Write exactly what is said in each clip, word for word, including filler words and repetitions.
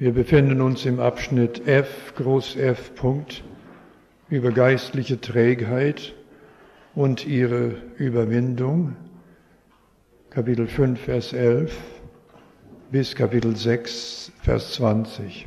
Wir befinden uns im Abschnitt F, Groß F, Punkt, über geistliche Trägheit und ihre Überwindung, Kapitel fünf, Vers elf bis Kapitel sechs, Vers zwanzig.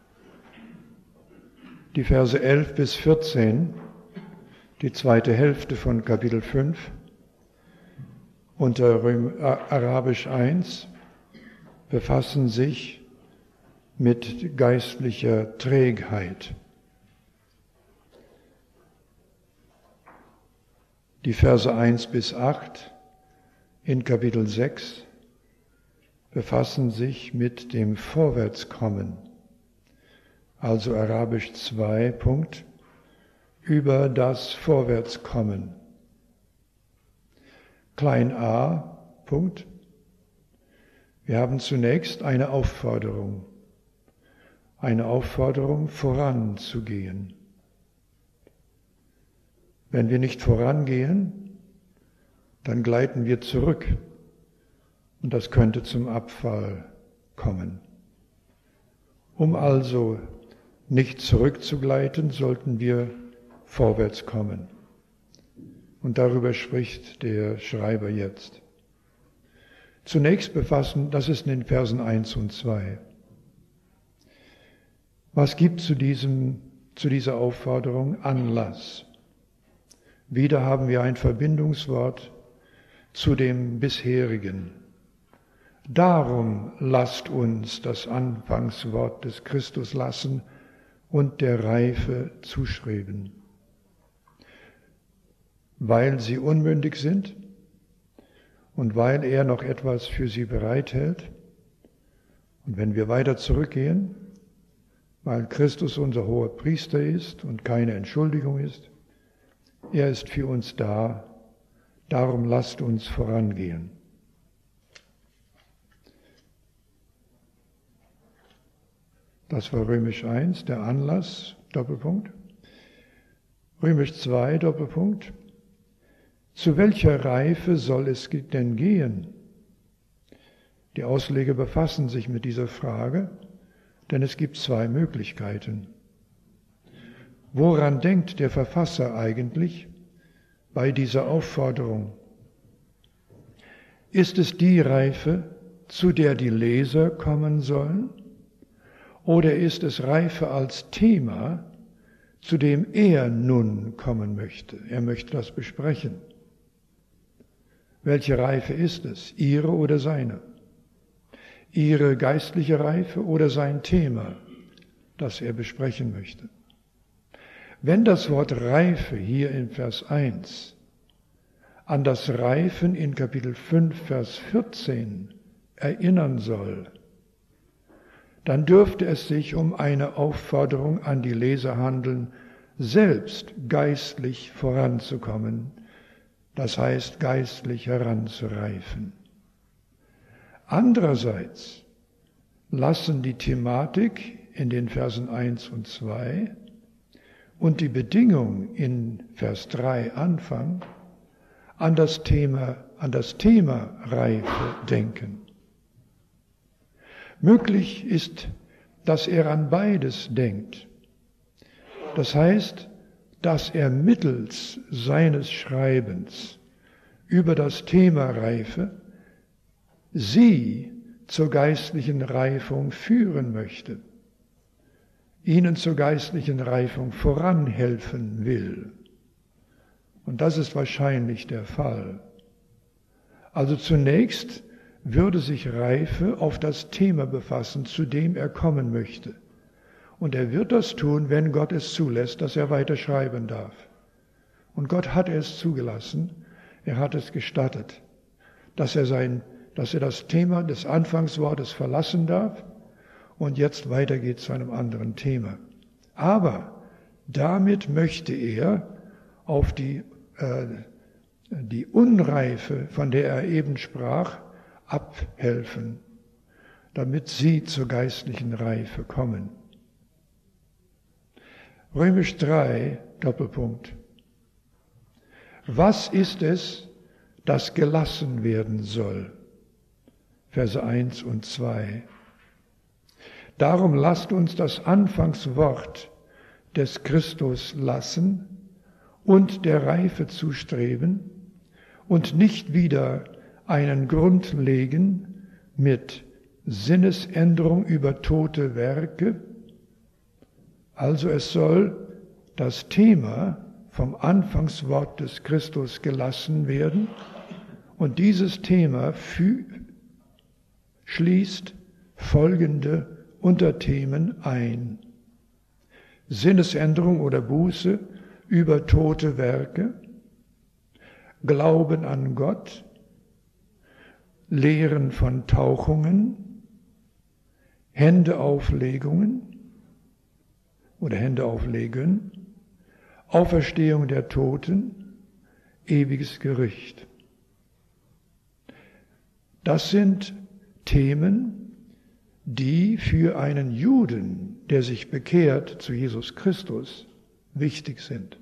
Die Verse elf bis vierzehn, die zweite Hälfte von Kapitel fünf, unter Arabisch eins, befassen sich mit geistlicher Trägheit. Die Verse eins bis acht in Kapitel sechs befassen sich mit dem Vorwärtskommen, also Arabisch zwei, Punkt, über das Vorwärtskommen. Klein a, Punkt. Wir haben zunächst eine Aufforderung, eine Aufforderung voranzugehen. Wenn wir nicht vorangehen, dann gleiten wir zurück und das könnte zum Abfall kommen. Um also nicht zurückzugleiten, sollten wir vorwärts kommen. Und darüber spricht der Schreiber jetzt. Zunächst befassen, das ist in den Versen eins und zwei. Was gibt zu diesem, zu dieser Aufforderung Anlass? Wieder haben wir ein Verbindungswort zu dem bisherigen. Darum lasst uns das Anfangswort des Christus lassen und der Reife zuschreiben. Weil sie unmündig sind und weil er noch etwas für sie bereithält. Und wenn wir weiter zurückgehen, weil Christus unser hoher Priester ist und keine Entschuldigung ist, er ist für uns da, darum lasst uns vorangehen. Das war Römisch eins, der Anlass, Doppelpunkt. Römisch zwei, Doppelpunkt. Zu welcher Reife soll es denn gehen? Die Ausleger befassen sich mit dieser Frage, denn es gibt zwei Möglichkeiten. Woran denkt der Verfasser eigentlich bei dieser Aufforderung? Ist es die Reife, zu der die Leser kommen sollen? Oder ist es Reife als Thema, zu dem er nun kommen möchte? Er möchte das besprechen. Welche Reife ist es? Ihre oder seine? Ihre geistliche Reife oder sein Thema, das er besprechen möchte? Wenn das Wort Reife hier in Vers eins an das Reifen in Kapitel fünf, Vers vierzehn erinnern soll, dann dürfte es sich um eine Aufforderung an die Leser handeln, selbst geistlich voranzukommen, das heißt geistlich heranzureifen. Andererseits lassen die Thematik in den Versen eins und zwei und die Bedingung in Vers drei Anfang an das Thema, an das Thema Reife denken. Möglich ist, dass er an beides denkt. Das heißt, dass er mittels seines Schreibens über das Thema Reife sie zur geistlichen Reifung führen möchte, ihnen zur geistlichen Reifung voranhelfen will. Und das ist wahrscheinlich der Fall. Also zunächst würde sich Reife auf das Thema befassen, zu dem er kommen möchte. Und er wird das tun, wenn Gott es zulässt, dass er weiter schreiben darf. Und Gott hat es zugelassen, er hat es gestattet, dass er, sein, dass er das Thema des Anfangswortes verlassen darf und jetzt weitergeht zu einem anderen Thema. Aber damit möchte er auf die, äh, die Unreife, von der er eben sprach, abhelfen, damit sie zur geistlichen Reife kommen. Römisch drei, Doppelpunkt. Was ist es, das gelassen werden soll? Verse eins und zwei. Darum lasst uns das Anfangswort des Christus lassen und der Reife zustreben und nicht wieder einen Grund legen mit Sinnesänderung über tote Werke. Also es soll das Thema vom Anfangswort des Christus gelassen werden und dieses Thema schließt folgende Unterthemen ein. Sinnesänderung oder Buße über tote Werke, Glauben an Gott, Lehren von Tauchungen, Händeauflegungen oder Händeauflegen, Auferstehung der Toten, ewiges Gericht. Das sind Themen, die für einen Juden, der sich bekehrt zu Jesus Christus, wichtig sind.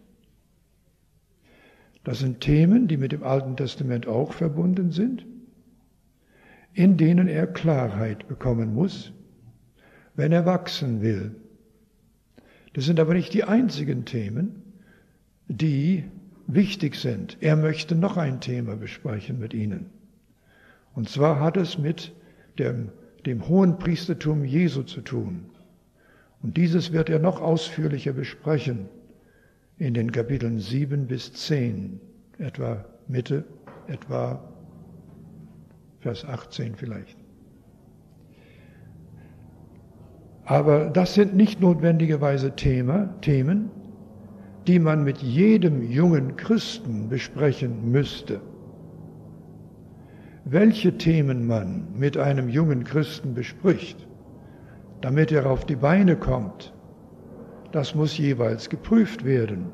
Das sind Themen, die mit dem Alten Testament auch verbunden sind, in denen er Klarheit bekommen muss, wenn er wachsen will. Das sind aber nicht die einzigen Themen, die wichtig sind. Er möchte noch ein Thema besprechen mit ihnen. Und zwar hat es mit dem dem Hohenpriestertum Jesu zu tun. Und dieses wird er noch ausführlicher besprechen in den Kapiteln sieben bis zehn, etwa Mitte, etwa Vers achtzehn vielleicht. Aber das sind nicht notwendigerweise Thema, Themen, die man mit jedem jungen Christen besprechen müsste. Welche Themen man mit einem jungen Christen bespricht, damit er auf die Beine kommt, das muss jeweils geprüft werden.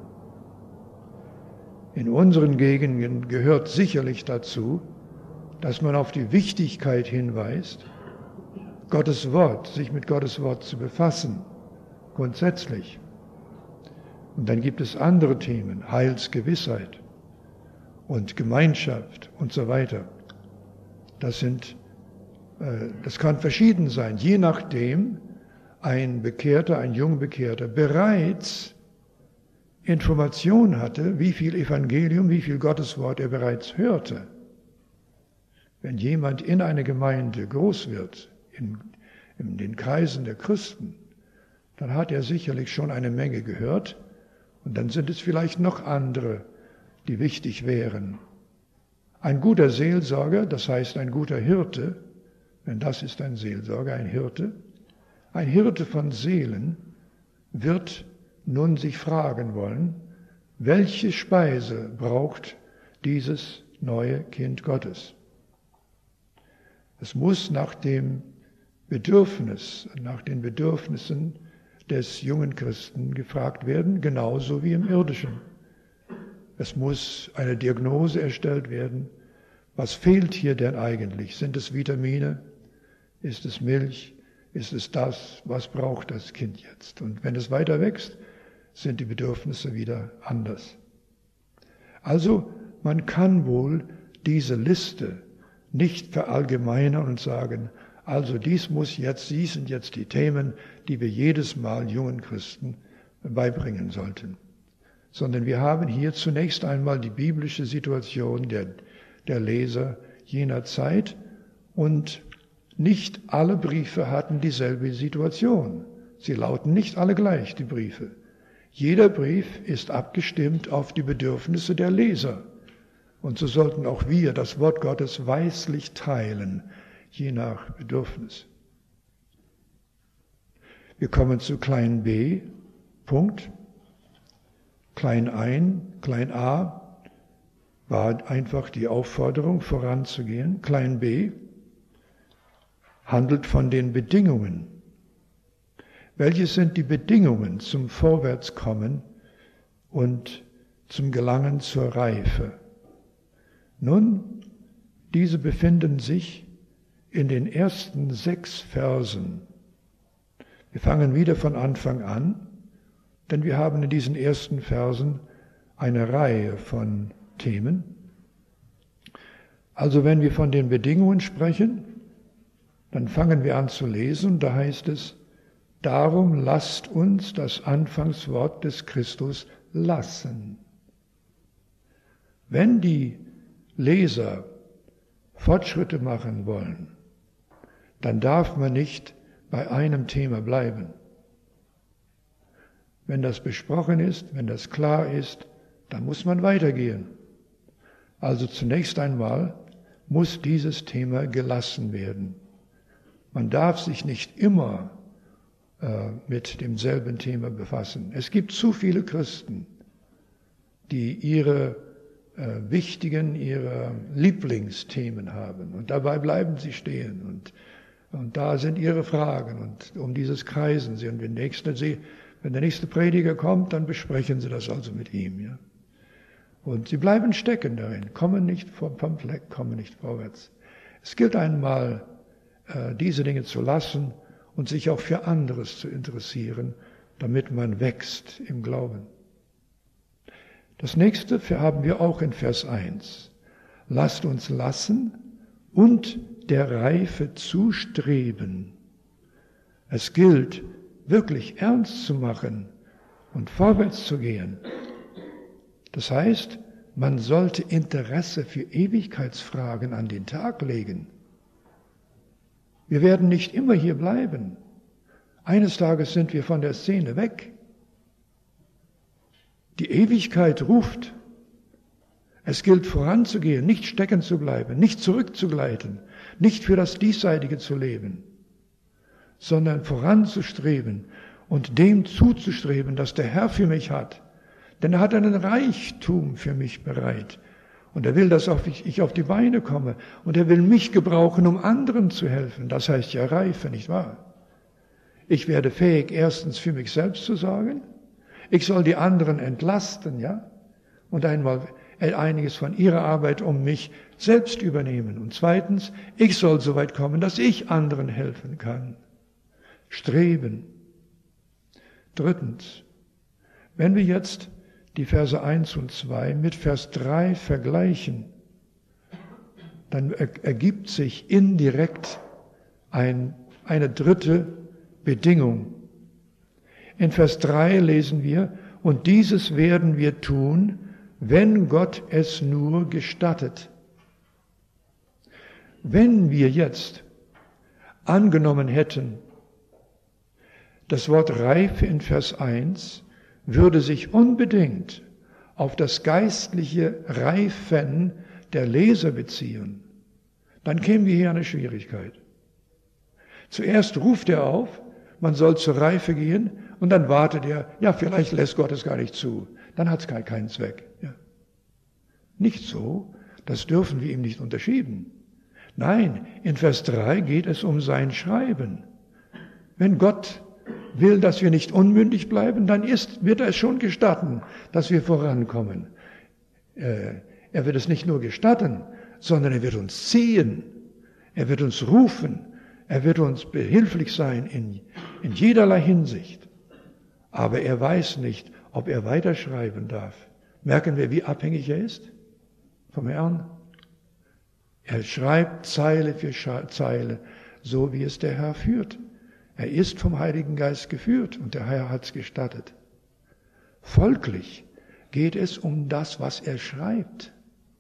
In unseren Gegenden gehört sicherlich dazu, dass man auf die Wichtigkeit hinweist, Gottes Wort, sich mit Gottes Wort zu befassen, grundsätzlich. Und dann gibt es andere Themen, Heilsgewissheit und Gemeinschaft und so weiter. Das sind, das kann verschieden sein, je nachdem ein Bekehrter, ein Jungbekehrter bereits Information hatte, wie viel Evangelium, wie viel Gotteswort er bereits hörte. Wenn jemand in einer Gemeinde groß wird, in, in den Kreisen der Christen, dann hat er sicherlich schon eine Menge gehört und dann sind es vielleicht noch andere, die wichtig wären. Ein guter Seelsorger, das heißt ein guter Hirte, denn das ist ein Seelsorger, ein Hirte, ein Hirte von Seelen wird nun sich fragen wollen, welche Speise braucht dieses neue Kind Gottes? Es muss nach dem Bedürfnis, nach den Bedürfnissen des jungen Christen gefragt werden, genauso wie im Irdischen. Es muss eine Diagnose erstellt werden. Was fehlt hier denn eigentlich? Sind es Vitamine? Ist es Milch? Ist es das? Was braucht das Kind jetzt? Und wenn es weiter wächst, sind die Bedürfnisse wieder anders. Also man kann wohl diese Liste nicht verallgemeinern und sagen, also dies muss jetzt, dies sind jetzt die Themen, die wir jedes Mal jungen Christen beibringen sollten. Sondern wir haben hier zunächst einmal die biblische Situation der, der Leser jener Zeit und nicht alle Briefe hatten dieselbe Situation. Sie lauten nicht alle gleich, die Briefe. Jeder Brief ist abgestimmt auf die Bedürfnisse der Leser. Und so sollten auch wir das Wort Gottes weislich teilen, je nach Bedürfnis. Wir kommen zu klein b, Punkt. Klein ein, klein a war einfach die Aufforderung, voranzugehen. Klein b handelt von den Bedingungen. Welche sind die Bedingungen zum Vorwärtskommen und zum Gelangen zur Reife? Nun, diese befinden sich in den ersten sechs Versen. Wir fangen wieder von Anfang an, denn wir haben in diesen ersten Versen eine Reihe von Themen. Also wenn wir von den Bedingungen sprechen, dann fangen wir an zu lesen, da heißt es, Darum lasst uns das Anfangswort des Christus lassen. Wenn die Leser Fortschritte machen wollen, dann darf man nicht bei einem Thema bleiben. Wenn das besprochen ist, wenn das klar ist, dann muss man weitergehen. Also zunächst einmal muss dieses Thema gelassen werden. Man darf sich nicht immer äh, mit demselben Thema befassen. Es gibt zu viele Christen, die ihre äh, wichtigen, ihre Lieblingsthemen haben und dabei bleiben sie stehen und, und da sind ihre Fragen und um dieses kreisen sie und wenn der nächste, sie, wenn der nächste Prediger kommt, dann besprechen sie das also mit ihm. Ja? Und sie bleiben stecken darin, kommen nicht vom, vom Fleck, kommen nicht vorwärts. Es gilt einmal, äh, diese Dinge zu lassen und sich auch für anderes zu interessieren, damit man wächst im Glauben. Das nächste haben wir auch in Vers eins. Lasst uns lassen und der Reife zustreben. Es gilt, wirklich ernst zu machen und vorwärts zu gehen. Das heißt, man sollte Interesse für Ewigkeitsfragen an den Tag legen. Wir werden nicht immer hier bleiben. Eines Tages sind wir von der Szene weg. Die Ewigkeit ruft. Es gilt voranzugehen, nicht stecken zu bleiben, nicht zurückzugleiten, nicht für das Diesseitige zu leben, sondern voranzustreben und dem zuzustreben, das der Herr für mich hat. Denn er hat einen Reichtum für mich bereit. Und er will, dass ich auf die Beine komme. Und er will mich gebrauchen, um anderen zu helfen. Das heißt ja Reife, nicht wahr? Ich werde fähig, erstens für mich selbst zu sorgen. Ich soll die anderen entlasten, ja? Und einmal einiges von ihrer Arbeit um mich selbst übernehmen. Und zweitens, ich soll so weit kommen, dass ich anderen helfen kann. Streben. Drittens, wenn wir jetzt die Verse eins und zwei mit Vers drei vergleichen, dann ergibt sich indirekt ein, eine dritte Bedingung. In Vers drei lesen wir, und dieses werden wir tun, wenn Gott es nur gestattet. Wenn wir jetzt angenommen hätten, das Wort Reife in Vers eins würde sich unbedingt auf das geistliche Reifen der Leser beziehen, dann kämen wir hier an eine Schwierigkeit. Zuerst ruft er auf, man soll zur Reife gehen, und dann wartet er, ja, vielleicht lässt Gott es gar nicht zu, dann hat es gar keinen Zweck. Ja. Nicht so, das dürfen wir ihm nicht unterschieben. Nein, in Vers drei geht es um sein Schreiben. Wenn Gott will, dass wir nicht unmündig bleiben, dann ist, wird er es schon gestatten, dass wir vorankommen. Äh, er wird es nicht nur gestatten, sondern er wird uns ziehen. Er wird uns rufen. Er wird uns behilflich sein in, in jederlei Hinsicht. Aber er weiß nicht, ob er weiterschreiben darf. Merken wir, wie abhängig er ist vom Herrn? Er schreibt Zeile für Zeile, so wie es der Herr führt. Er ist vom Heiligen Geist geführt und der Herr hat es gestattet. Folglich geht es um das, was er schreibt.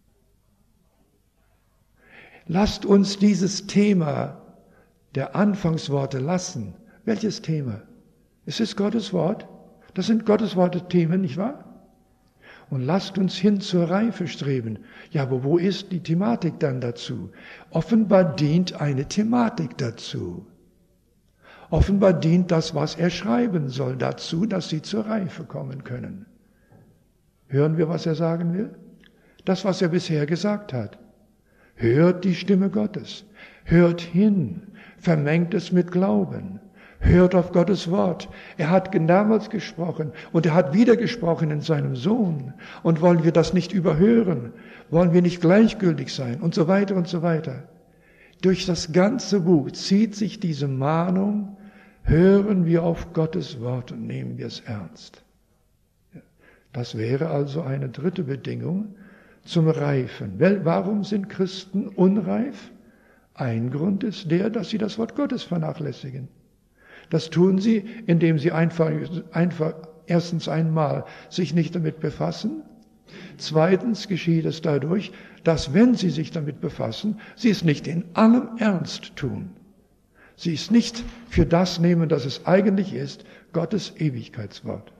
Lasst uns dieses Thema der Anfangsworte lassen. Welches Thema? Es ist Gottes Wort. Das sind Gottes Worte Themen, nicht wahr? Und lasst uns hin zur Reife streben. Ja, aber wo ist die Thematik dann dazu? Offenbar dient eine Thematik dazu. Offenbar dient das, was er schreiben soll, dazu, dass sie zur Reife kommen können. Hören wir, was er sagen will? Das, was er bisher gesagt hat. Hört die Stimme Gottes. Hört hin. Vermengt es mit Glauben. Hört auf Gottes Wort. Er hat damals gesprochen und er hat wieder gesprochen in seinem Sohn. Und wollen wir das nicht überhören? Wollen wir nicht gleichgültig sein? Und so weiter und so weiter. Durch das ganze Buch zieht sich diese Mahnung, hören wir auf Gottes Wort und nehmen wir es ernst. Das wäre also eine dritte Bedingung zum Reifen. Warum sind Christen unreif? Ein Grund ist der, dass sie das Wort Gottes vernachlässigen. Das tun sie, indem sie einfach, einfach erstens einmal sich nicht damit befassen. Zweitens geschieht es dadurch, dass, wenn sie sich damit befassen, sie es nicht in allem Ernst tun. Sie es nicht für das nehmen, das es eigentlich ist, Gottes Ewigkeitswort.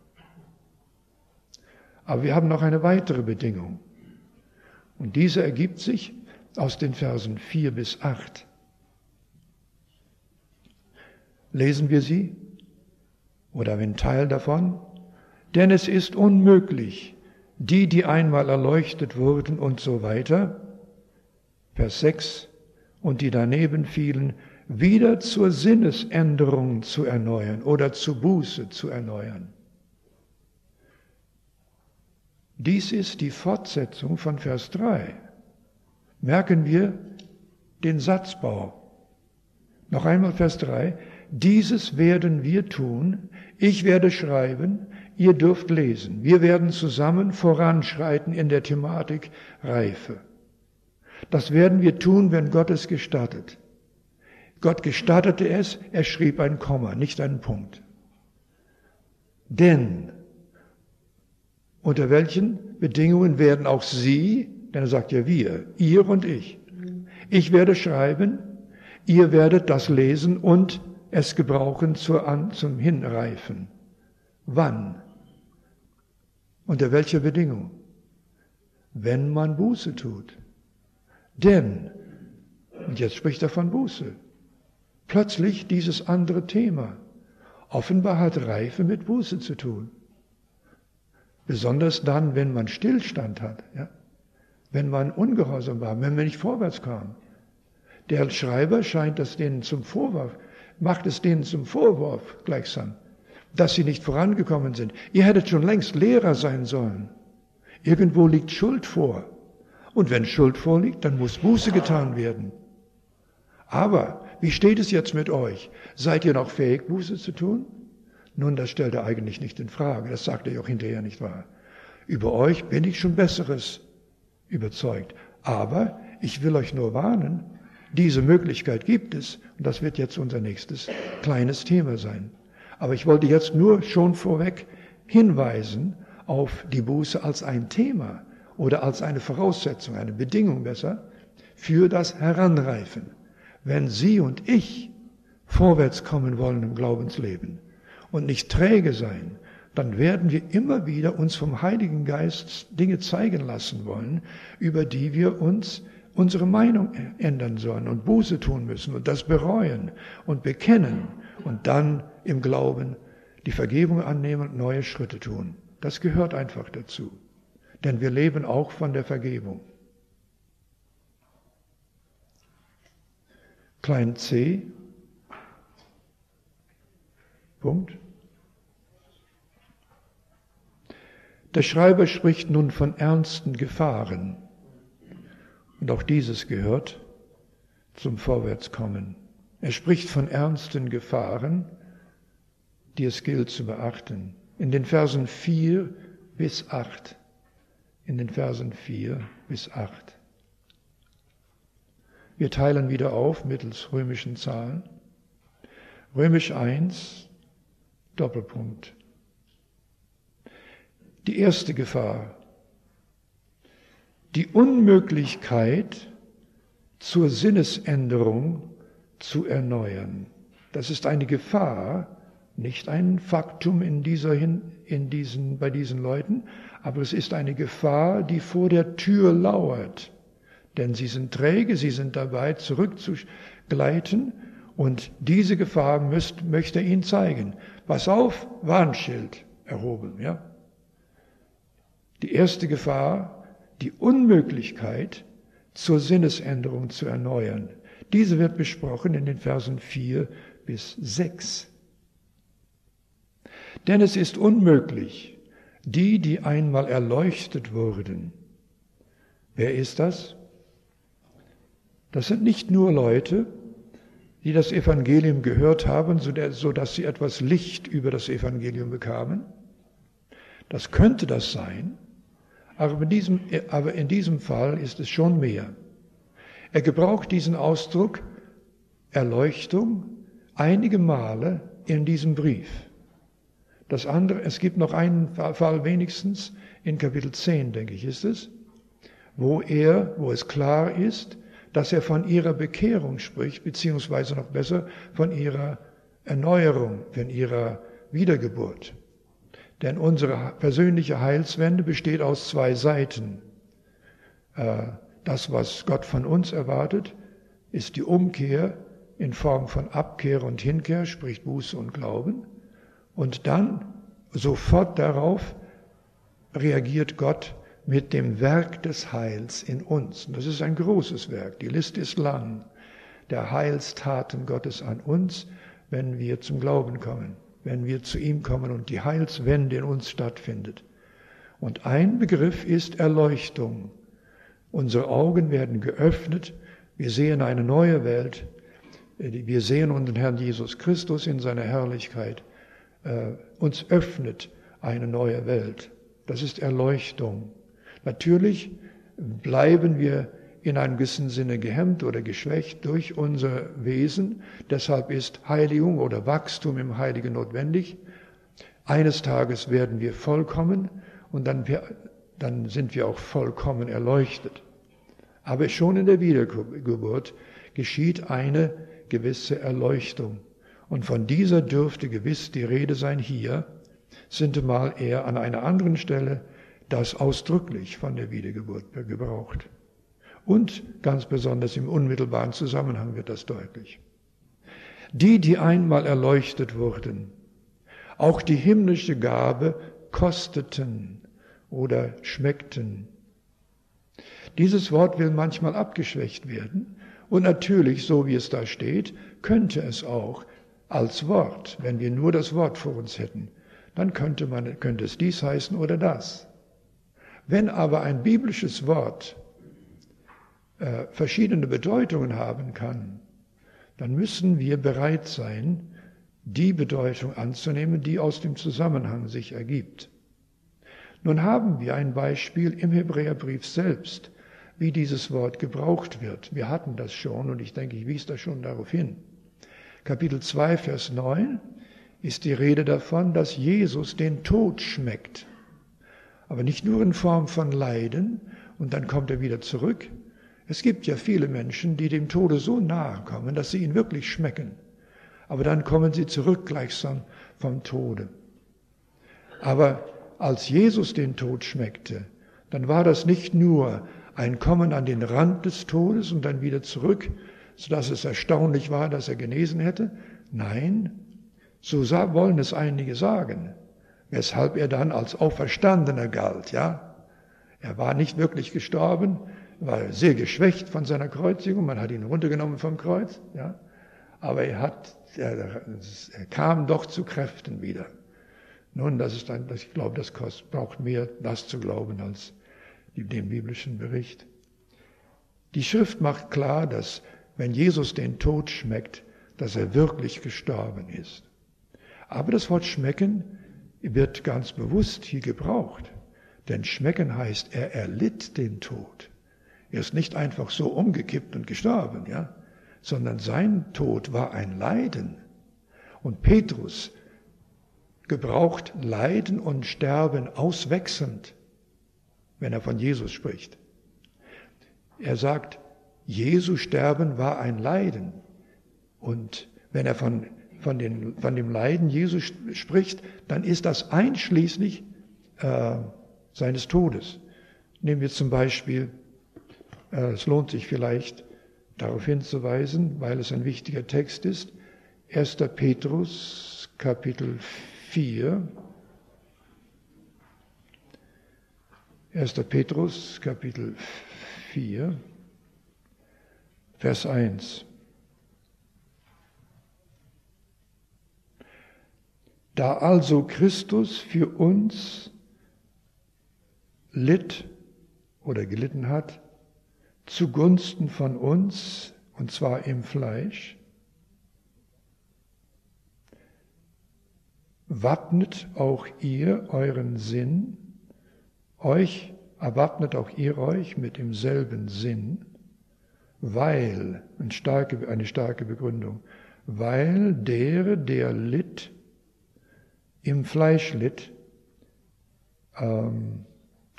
Aber wir haben noch eine weitere Bedingung. Und diese ergibt sich aus den Versen vier bis acht. Lesen wir sie oder einen Teil davon. Denn es ist unmöglich, die, die einmal erleuchtet wurden und so weiter, Vers sechs, und die daneben fielen, wieder zur Sinnesänderung zu erneuern oder zur Buße zu erneuern. Dies ist die Fortsetzung von Vers drei. Merken wir den Satzbau. Noch einmal Vers drei. Dieses werden wir tun. Ich werde schreiben, ihr dürft lesen. Wir werden zusammen voranschreiten in der Thematik Reife. Das werden wir tun, wenn Gott es gestattet. Gott gestattete es, er schrieb ein Komma, nicht einen Punkt. Denn unter welchen Bedingungen werden auch Sie, denn er sagt ja wir, ihr und ich, ich werde schreiben, ihr werdet das lesen und es gebrauchen zur An, zum Hinreifen. Wann? Unter welcher Bedingung? Wenn man Buße tut. Denn, und jetzt spricht er von Buße, plötzlich dieses andere Thema. Offenbar hat Reife mit Buße zu tun. Besonders dann, wenn man Stillstand hat, ja? Wenn man ungehorsam war, wenn man nicht vorwärts kam. Der Schreiber scheint das denen zum Vorwurf, macht es denen zum Vorwurf gleichsam, dass sie nicht vorangekommen sind. Ihr hättet schon längst Lehrer sein sollen. Irgendwo liegt Schuld vor. Und wenn Schuld vorliegt, dann muss Buße getan werden. Aber wie steht es jetzt mit euch? Seid ihr noch fähig, Buße zu tun? Nun, das stellt er eigentlich nicht in Frage. Das sagt er ja auch hinterher nicht wahr. Über euch bin ich schon Besseres überzeugt. Aber ich will euch nur warnen, diese Möglichkeit gibt es. Und das wird jetzt unser nächstes kleines Thema sein. Aber ich wollte jetzt nur schon vorweg hinweisen auf die Buße als ein Thema oder als eine Voraussetzung, eine Bedingung besser, für das Heranreifen. Wenn Sie und ich vorwärts kommen wollen im Glaubensleben und nicht träge sein, dann werden wir immer wieder uns vom Heiligen Geist Dinge zeigen lassen wollen, über die wir uns unsere Meinung ändern sollen und Buße tun müssen und das bereuen und bekennen und dann im Glauben die Vergebung annehmen und neue Schritte tun. Das gehört einfach dazu. Denn wir leben auch von der Vergebung. Klein c. Punkt. Der Schreiber spricht nun von ernsten Gefahren. Und auch dieses gehört zum Vorwärtskommen. Er spricht von ernsten Gefahren, die es gilt zu beachten. In den Versen vier bis acht. In den Versen vier bis acht. Wir teilen wieder auf mittels römischen Zahlen. Römisch eins, Doppelpunkt. Die erste Gefahr. Die Unmöglichkeit zur Sinnesänderung zu erneuern. Das ist eine Gefahr, nicht ein Faktum in dieser, in diesen, bei diesen Leuten, aber es ist eine Gefahr, die vor der Tür lauert. Denn sie sind träge, sie sind dabei, zurückzugleiten und diese Gefahr müsst, möchte er ihnen zeigen. Pass auf, Warnschild erhoben. Ja? Die erste Gefahr, die Unmöglichkeit zur Sinnesänderung zu erneuern. Diese wird besprochen in den Versen vier bis sechs. Denn es ist unmöglich, die, die einmal erleuchtet wurden. Wer ist das? Das sind nicht nur Leute, die das Evangelium gehört haben, sodass sie etwas Licht über das Evangelium bekamen. Das könnte das sein, aber in diesem, aber in diesem Fall ist es schon mehr. Er gebraucht diesen Ausdruck Erleuchtung einige Male in diesem Brief. Das andere, es gibt noch einen Fall wenigstens, in Kapitel zehn, denke ich, ist es, wo er, wo es klar ist, dass er von ihrer Bekehrung spricht, beziehungsweise noch besser von ihrer Erneuerung, von ihrer Wiedergeburt. Denn unsere persönliche Heilswende besteht aus zwei Seiten. Das, was Gott von uns erwartet, ist die Umkehr in Form von Abkehr und Hinkehr, sprich Buße und Glauben. Und dann, sofort darauf, reagiert Gott mit dem Werk des Heils in uns. Und das ist ein großes Werk. Die Liste ist lang. Der Heilstaten Gottes an uns, wenn wir zum Glauben kommen, wenn wir zu ihm kommen und die Heilswende in uns stattfindet. Und ein Begriff ist Erleuchtung. Unsere Augen werden geöffnet. Wir sehen eine neue Welt. Wir sehen unseren Herrn Jesus Christus in seiner Herrlichkeit. Äh, uns öffnet eine neue Welt. Das ist Erleuchtung. Natürlich bleiben wir in einem gewissen Sinne gehemmt oder geschwächt durch unser Wesen. Deshalb ist Heiligung oder Wachstum im Heiligen notwendig. Eines Tages werden wir vollkommen und dann, wir, dann sind wir auch vollkommen erleuchtet. Aber schon in der Wiedergeburt geschieht eine gewisse Erleuchtung. Und von dieser dürfte gewiss die Rede sein hier, sintemal eher an einer anderen Stelle, das ausdrücklich von der Wiedergeburt gebraucht. Und ganz besonders im unmittelbaren Zusammenhang wird das deutlich. Die, die einmal erleuchtet wurden, auch die himmlische Gabe kosteten oder schmeckten. Dieses Wort will manchmal abgeschwächt werden und natürlich, so wie es da steht, könnte es auch als Wort, wenn wir nur das Wort vor uns hätten, dann könnte man, könnte es dies heißen oder das. Wenn aber ein biblisches Wort äh, verschiedene Bedeutungen haben kann, dann müssen wir bereit sein, die Bedeutung anzunehmen, die aus dem Zusammenhang sich ergibt. Nun haben wir ein Beispiel im Hebräerbrief selbst, wie dieses Wort gebraucht wird. Wir hatten das schon und ich denke, ich wies da schon darauf hin. Kapitel zwei, Vers neun ist die Rede davon, dass Jesus den Tod schmeckt. Aber nicht nur in Form von Leiden und dann kommt er wieder zurück. Es gibt ja viele Menschen, die dem Tode so nahe kommen, dass sie ihn wirklich schmecken. Aber dann kommen sie zurück gleichsam vom Tode. Aber als Jesus den Tod schmeckte, dann war das nicht nur ein Kommen an den Rand des Todes und dann wieder zurück, sodass es erstaunlich war, dass er genesen hätte. Nein, so wollen es einige sagen, weshalb er dann als Auferstandener galt. Ja, er war nicht wirklich gestorben, war sehr geschwächt von seiner Kreuzigung, man hat ihn runtergenommen vom Kreuz, ja, aber er hat, er, er kam doch zu Kräften wieder. Nun, das ist ein, ich glaube, das kostet, braucht mehr, das zu glauben, als dem biblischen Bericht. Die Schrift macht klar, dass wenn Jesus den Tod schmeckt, dass er wirklich gestorben ist. Aber das Wort schmecken wird ganz bewusst hier gebraucht. Denn schmecken heißt, er erlitt den Tod. Er ist nicht einfach so umgekippt und gestorben, ja, sondern sein Tod war ein Leiden. Und Petrus gebraucht Leiden und Sterben auswechselnd, wenn er von Jesus spricht. Er sagt, Jesu Sterben war ein Leiden. Und wenn er von, von, den, von dem Leiden Jesu spricht, dann ist das einschließlich äh, seines Todes. Nehmen wir zum Beispiel, äh, es lohnt sich vielleicht darauf hinzuweisen, weil es ein wichtiger Text ist, erster Petrus, Kapitel vier, erster Petrus, Kapitel vier, Vers eins. Da also Christus für uns litt oder gelitten hat, zugunsten von uns, und zwar im Fleisch, wappnet auch ihr euren Sinn, euch erwappnet auch ihr euch mit demselben Sinn, weil, eine starke, eine starke Begründung, weil der, der litt, im Fleisch litt, ähm,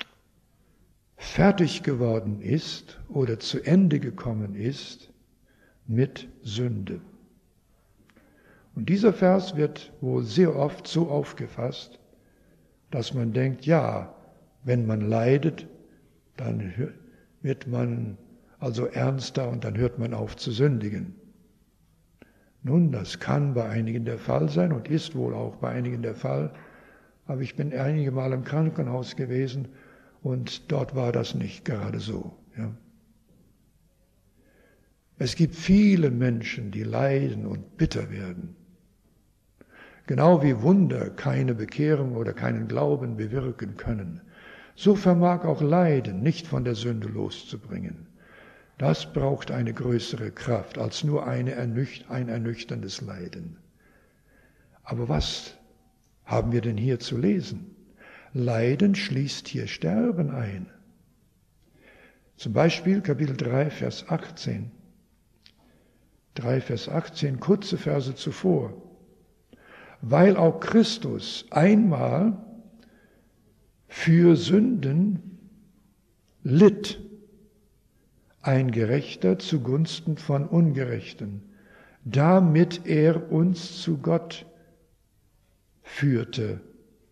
fertig geworden ist oder zu Ende gekommen ist mit Sünde. Und dieser Vers wird wohl sehr oft so aufgefasst, dass man denkt, ja, wenn man leidet, dann wird man also ernster und dann hört man auf zu sündigen. Nun, das kann bei einigen der Fall sein und ist wohl auch bei einigen der Fall, aber ich bin einige Mal im Krankenhaus gewesen und dort war das nicht gerade so. Ja. Es gibt viele Menschen, die leiden und bitter werden. Genau wie Wunder keine Bekehrung oder keinen Glauben bewirken können, so vermag auch Leiden nicht von der Sünde loszubringen. Das braucht eine größere Kraft als nur eine ernücht- ein ernüchterndes Leiden. Aber was haben wir denn hier zu lesen? Leiden schließt hier Sterben ein. Zum Beispiel Kapitel drei, Vers achtzehn. drei, Vers achtzehn, kurze Verse zuvor. Weil auch Christus einmal für Sünden litt, ein Gerechter zugunsten von Ungerechten, damit er uns zu Gott führte.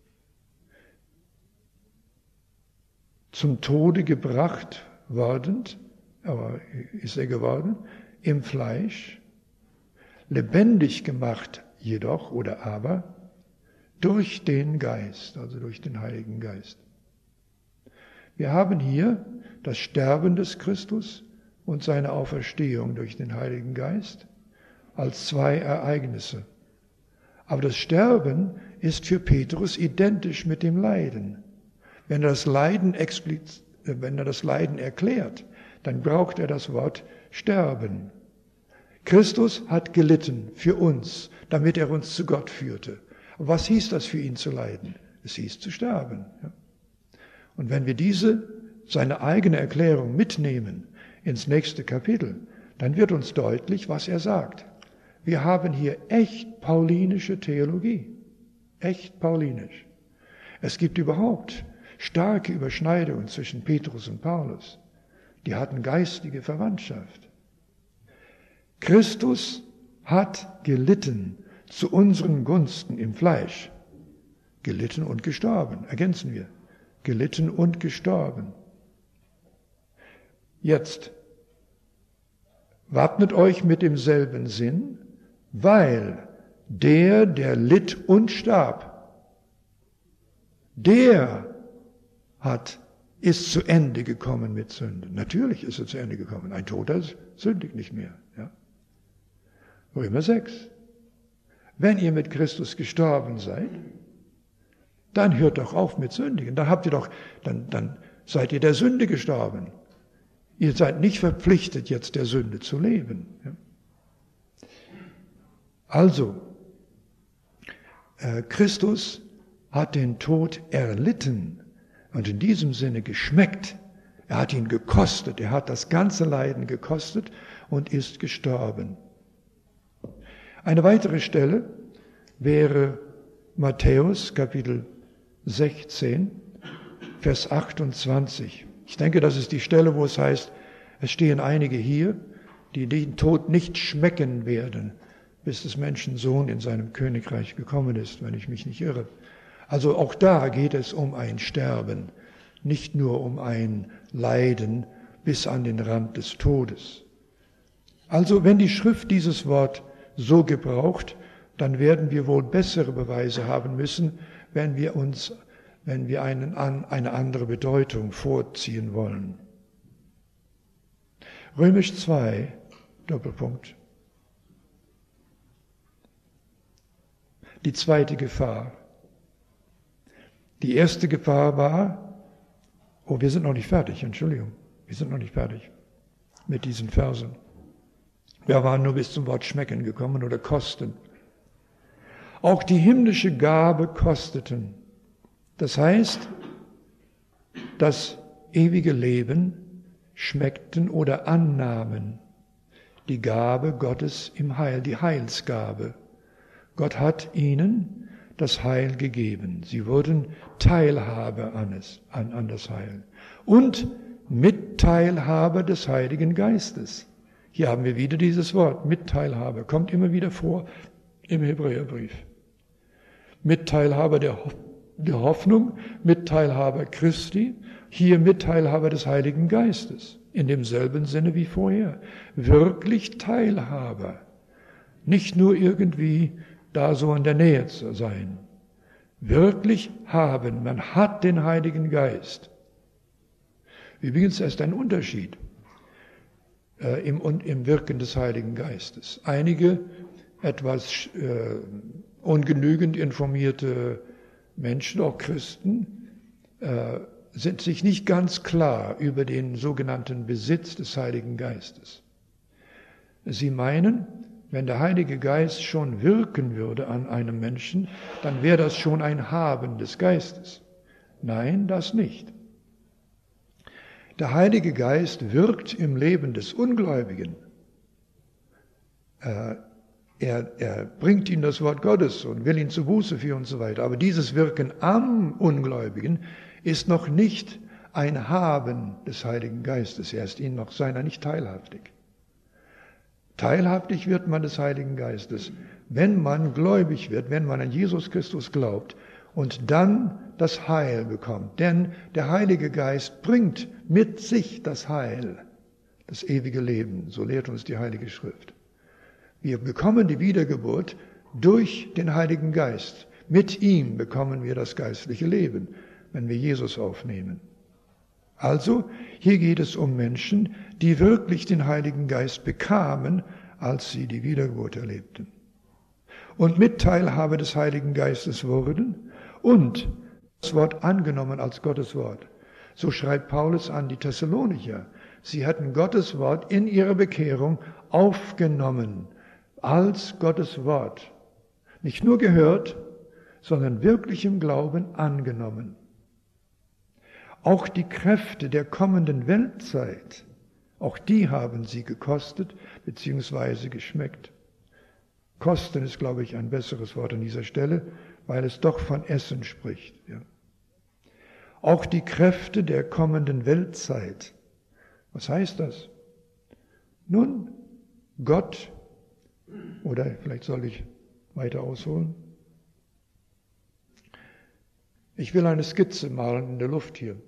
Zum Tode gebracht worden, aber ist er geworden, im Fleisch, lebendig gemacht jedoch oder aber durch den Geist, also durch den Heiligen Geist. Wir haben hier das Sterben des Christus und seine Auferstehung durch den Heiligen Geist als zwei Ereignisse. Aber das Sterben ist für Petrus identisch mit dem Leiden. Wenn er das Leiden expliz- wenn er das Leiden erklärt, dann braucht er das Wort sterben. Christus hat gelitten für uns, damit er uns zu Gott führte. Aber was hieß das für ihn zu leiden? Es hieß zu sterben. Ja. Und wenn wir diese, seine eigene Erklärung mitnehmen ins nächste Kapitel, dann wird uns deutlich, was er sagt. Wir haben hier echt paulinische Theologie. Echt paulinisch. Es gibt überhaupt starke Überschneidungen zwischen Petrus und Paulus. Die hatten geistige Verwandtschaft. Christus hat gelitten zu unseren Gunsten im Fleisch. Gelitten und gestorben, ergänzen wir. Gelitten und gestorben. Jetzt, wappnet euch mit demselben Sinn, weil der, der litt und starb, der hat, ist zu Ende gekommen mit Sünde. Natürlich ist er zu Ende gekommen. Ein Toter sündigt nicht mehr. Ja? Römer sechs. Wenn ihr mit Christus gestorben seid, dann hört doch auf mit Sündigen. Dann habt ihr doch, dann, dann seid ihr der Sünde gestorben. Ihr seid nicht verpflichtet, jetzt der Sünde zu leben. Ja? Also, äh, Christus hat den Tod erlitten und in diesem Sinne geschmeckt. Er hat ihn gekostet, er hat das ganze Leiden gekostet und ist gestorben. Eine weitere Stelle wäre Matthäus Kapitel sechzehn, Vers achtundzwanzig. Ich denke, das ist die Stelle, wo es heißt, es stehen einige hier, die den Tod nicht schmecken werden, bis des Menschen Sohn in seinem Königreich gekommen ist, wenn ich mich nicht irre. Also auch da geht es um ein Sterben, nicht nur um ein Leiden bis an den Rand des Todes. Also wenn die Schrift dieses Wort so gebraucht, dann werden wir wohl bessere Beweise haben müssen, wenn wir uns, wenn wir einen, eine andere Bedeutung vorziehen wollen. Römisch zwei, Doppelpunkt. Die zweite Gefahr. Die erste Gefahr war, oh, wir sind noch nicht fertig, Entschuldigung, wir sind noch nicht fertig mit diesen Versen. Wir waren nur bis zum Wort schmecken gekommen oder kosten. Auch die himmlische Gabe kosteten. Das heißt, das ewige Leben schmeckten oder annahmen die Gabe Gottes im Heil, die Heilsgabe. Gott hat ihnen das Heil gegeben. Sie wurden Teilhaber an, es, an, an das Heil. Und Mitteilhaber des Heiligen Geistes. Hier haben wir wieder dieses Wort, Mitteilhaber, kommt immer wieder vor im Hebräerbrief. Mitteilhaber der, der Hoffnung, Mitteilhaber Christi, hier Mitteilhaber des Heiligen Geistes, in demselben Sinne wie vorher. Wirklich Teilhaber, nicht nur irgendwie da so in der Nähe zu sein. Wirklich haben, man hat den Heiligen Geist. Übrigens ist ein Unterschied äh, im, im Wirken des Heiligen Geistes. Einige etwas äh, ungenügend informierte Menschen, auch Christen, äh, sind sich nicht ganz klar über den sogenannten Besitz des Heiligen Geistes. Sie meinen, wenn der Heilige Geist schon wirken würde an einem Menschen, dann wäre das schon ein Haben des Geistes. Nein, das nicht. Der Heilige Geist wirkt im Leben des Ungläubigen. Er, er bringt ihm das Wort Gottes und will ihn zu Buße führen und so weiter. Aber dieses Wirken am Ungläubigen ist noch nicht ein Haben des Heiligen Geistes. Er ist ihnen noch seiner nicht teilhaftig. Teilhaftig wird man des Heiligen Geistes, wenn man gläubig wird, wenn man an Jesus Christus glaubt und dann das Heil bekommt. Denn der Heilige Geist bringt mit sich das Heil, das ewige Leben. So lehrt uns die Heilige Schrift. Wir bekommen die Wiedergeburt durch den Heiligen Geist. Mit ihm bekommen wir das geistliche Leben, wenn wir Jesus aufnehmen. Also, hier geht es um Menschen, die wirklich den Heiligen Geist bekamen, als sie die Wiedergeburt erlebten. Und Mitteilhaber des Heiligen Geistes wurden und das Wort angenommen als Gottes Wort. So schreibt Paulus an die Thessalonicher. Sie hatten Gottes Wort in ihrer Bekehrung aufgenommen als Gottes Wort. Nicht nur gehört, sondern wirklich im Glauben angenommen. Auch die Kräfte der kommenden Weltzeit, auch die haben sie gekostet bzw. geschmeckt. Kosten ist, glaube ich, ein besseres Wort an dieser Stelle, weil es doch von Essen spricht. Ja. Auch die Kräfte der kommenden Weltzeit. Was heißt das? Nun, Gott, oder vielleicht soll ich weiter ausholen. Ich will eine Skizze malen in der Luft hier.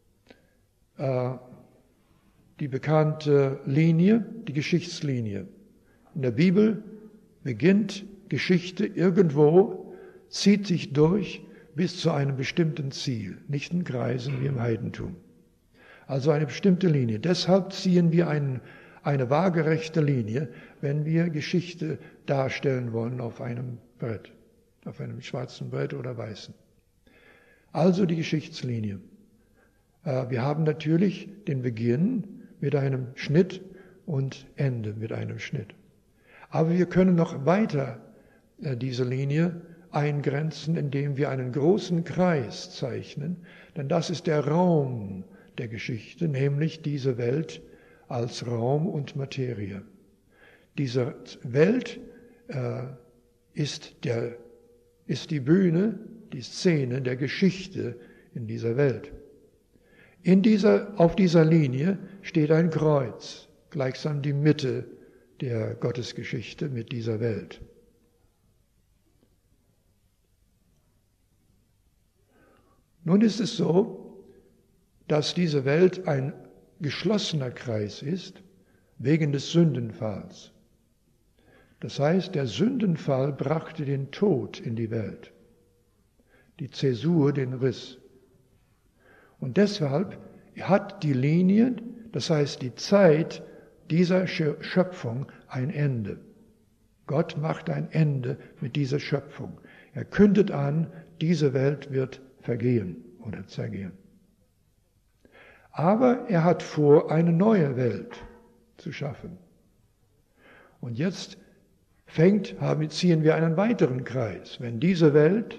Die bekannte Linie, die Geschichtslinie. In der Bibel beginnt Geschichte irgendwo, zieht sich durch bis zu einem bestimmten Ziel, nicht in Kreisen wie im Heidentum. Also eine bestimmte Linie. Deshalb ziehen wir ein, eine waagerechte Linie, wenn wir Geschichte darstellen wollen auf einem Brett, auf einem schwarzen Brett oder weißen. Also die Geschichtslinie. Wir haben natürlich den Beginn mit einem Schnitt und Ende mit einem Schnitt. Aber wir können noch weiter diese Linie eingrenzen, indem wir einen großen Kreis zeichnen, denn das ist der Raum der Geschichte, nämlich diese Welt als Raum und Materie. Diese Welt äh, ist, der, ist die Bühne, die Szene der Geschichte in dieser Welt. In dieser, auf dieser Linie steht ein Kreuz, gleichsam die Mitte der Gottesgeschichte mit dieser Welt. Nun ist es so, dass diese Welt ein geschlossener Kreis ist, wegen des Sündenfalls. Das heißt, der Sündenfall brachte den Tod in die Welt, die Zäsur, den Riss. Und deshalb hat die Linie, das heißt die Zeit dieser Schöpfung, ein Ende. Gott macht ein Ende mit dieser Schöpfung. Er kündet an, diese Welt wird vergehen oder zergehen. Aber er hat vor, eine neue Welt zu schaffen. Und jetzt fängt, haben, ziehen wir einen weiteren Kreis. Wenn diese Welt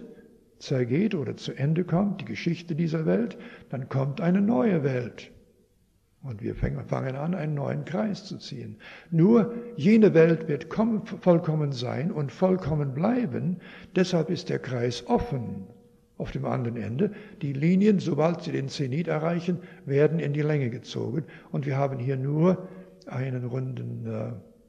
zergeht oder zu Ende kommt, die Geschichte dieser Welt, dann kommt eine neue Welt. Und wir fangen an, einen neuen Kreis zu ziehen. Nur jene Welt wird vollkommen sein und vollkommen bleiben. Deshalb ist der Kreis offen auf dem anderen Ende. Die Linien, sobald sie den Zenit erreichen, werden in die Länge gezogen. Und wir haben hier nur einen runden uh,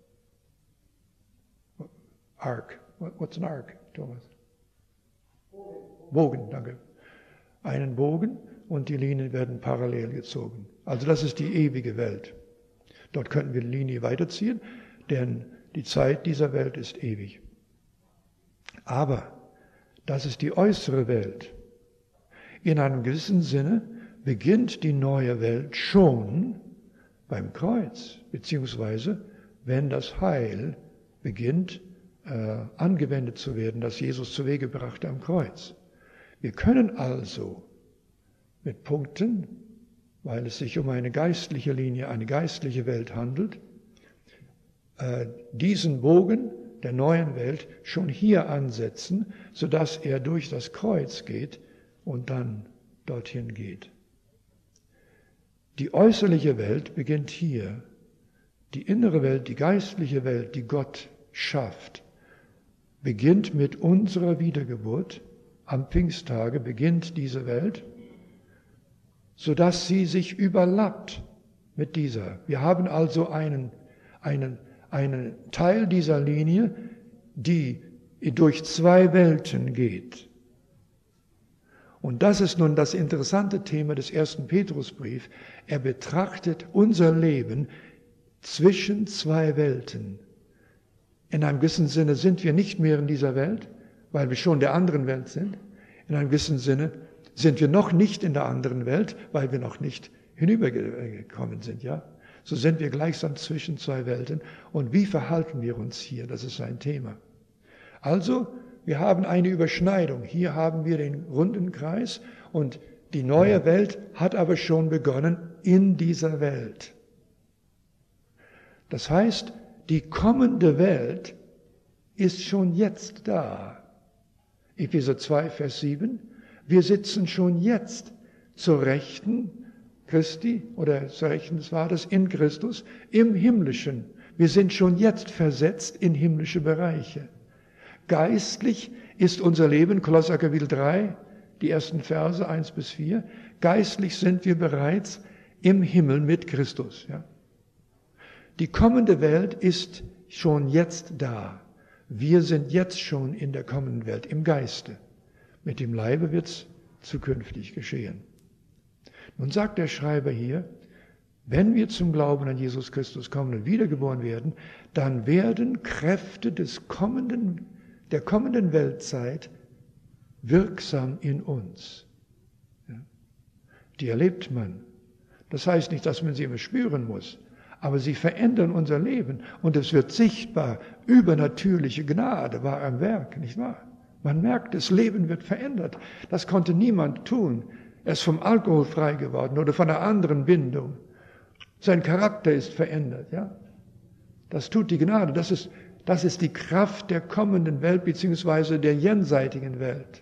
Arc. What's an arc, Thomas? Bogen, danke. Einen Bogen und die Linien werden parallel gezogen. Also das ist die ewige Welt. Dort könnten wir die Linie weiterziehen, denn die Zeit dieser Welt ist ewig. Aber das ist die äußere Welt. In einem gewissen Sinne beginnt die neue Welt schon beim Kreuz, beziehungsweise wenn das Heil beginnt, äh, angewendet zu werden, das Jesus zu Wege brachte am Kreuz. Wir können also mit Punkten, weil es sich um eine geistliche Linie, eine geistliche Welt handelt, äh, diesen Bogen der neuen Welt schon hier ansetzen, sodass er durch das Kreuz geht und dann dorthin geht. Die äußerliche Welt beginnt hier. Die innere Welt, die geistliche Welt, die Gott schafft, beginnt mit unserer Wiedergeburt. Am Pfingsttage beginnt diese Welt, sodass sie sich überlappt mit dieser. Wir haben also einen, einen, einen Teil dieser Linie, die durch zwei Welten geht. Und das ist nun das interessante Thema des ersten Petrusbriefs. Er betrachtet unser Leben zwischen zwei Welten. In einem gewissen Sinne sind wir nicht mehr in dieser Welt, weil wir schon der anderen Welt sind. In einem gewissen Sinne sind wir noch nicht in der anderen Welt, weil wir noch nicht hinübergekommen sind, ja? So sind wir gleichsam zwischen zwei Welten. Und wie verhalten wir uns hier? Das ist ein Thema. Also, wir haben eine Überschneidung. Hier haben wir den runden Kreis und die neue Welt hat aber schon begonnen in dieser Welt. Das heißt, die kommende Welt ist schon jetzt da. Epheser zwei, Vers sieben. Wir sitzen schon jetzt zur Rechten Christi, oder zur Rechten des Vaters in Christus, im Himmlischen. Wir sind schon jetzt versetzt in himmlische Bereiche. Geistlich ist unser Leben, Kolosser Kapitel drei, die ersten Verse eins bis vier, geistlich sind wir bereits im Himmel mit Christus. Ja. Die kommende Welt ist schon jetzt da. Wir sind jetzt schon in der kommenden Welt, im Geiste. Mit dem Leibe wird es zukünftig geschehen. Nun sagt der Schreiber hier, wenn wir zum Glauben an Jesus Christus kommen und wiedergeboren werden, dann werden Kräfte des kommenden, der kommenden Weltzeit wirksam in uns. Ja. Die erlebt man. Das heißt nicht, dass man sie immer spüren muss, aber sie verändern unser Leben und es wird sichtbar, übernatürliche Gnade war am Werk, nicht wahr? Man merkt, das Leben wird verändert. Das konnte niemand tun. Er ist vom Alkohol frei geworden oder von einer anderen Bindung. Sein Charakter ist verändert, ja? Das tut die Gnade. Das ist, das ist die Kraft der kommenden Welt beziehungsweise der jenseitigen Welt.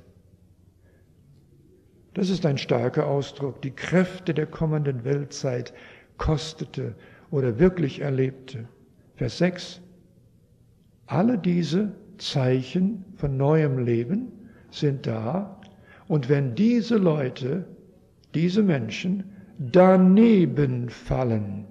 Das ist ein starker Ausdruck. Die Kräfte der kommenden Weltzeit kostete oder wirklich erlebte. Vers sechs. Alle diese Zeichen von neuem Leben sind da. Und wenn diese Leute, diese Menschen daneben fallen,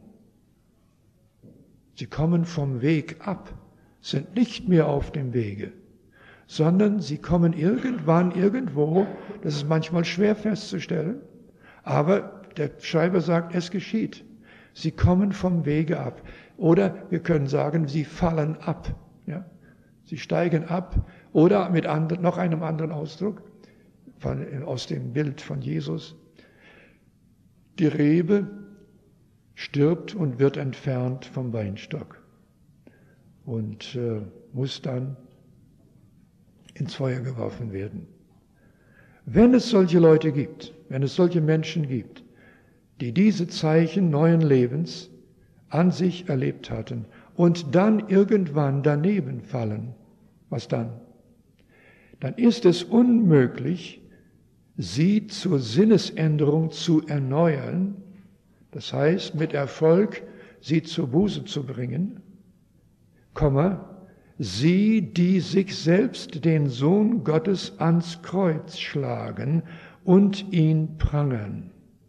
sie kommen vom Weg ab, sind nicht mehr auf dem Wege, sondern sie kommen irgendwann irgendwo, das ist manchmal schwer festzustellen, aber der Schreiber sagt, es geschieht. Sie kommen vom Wege ab. Oder wir können sagen, sie fallen ab. Ja? Sie steigen ab. Oder mit and- noch einem anderen Ausdruck von, aus dem Bild von Jesus. Die Rebe stirbt und wird entfernt vom Weinstock und äh, muss dann ins Feuer geworfen werden. Wenn es solche Leute gibt, wenn es solche Menschen gibt, die diese Zeichen neuen Lebens an sich erlebt hatten und dann irgendwann daneben fallen, was dann? Dann ist es unmöglich, sie zur Sinnesänderung zu erneuern, Das heißt, mit Erfolg sie zur Buße zu bringen, Komma, sie, die sich selbst den Sohn Gottes ans Kreuz schlagen und ihn prangern.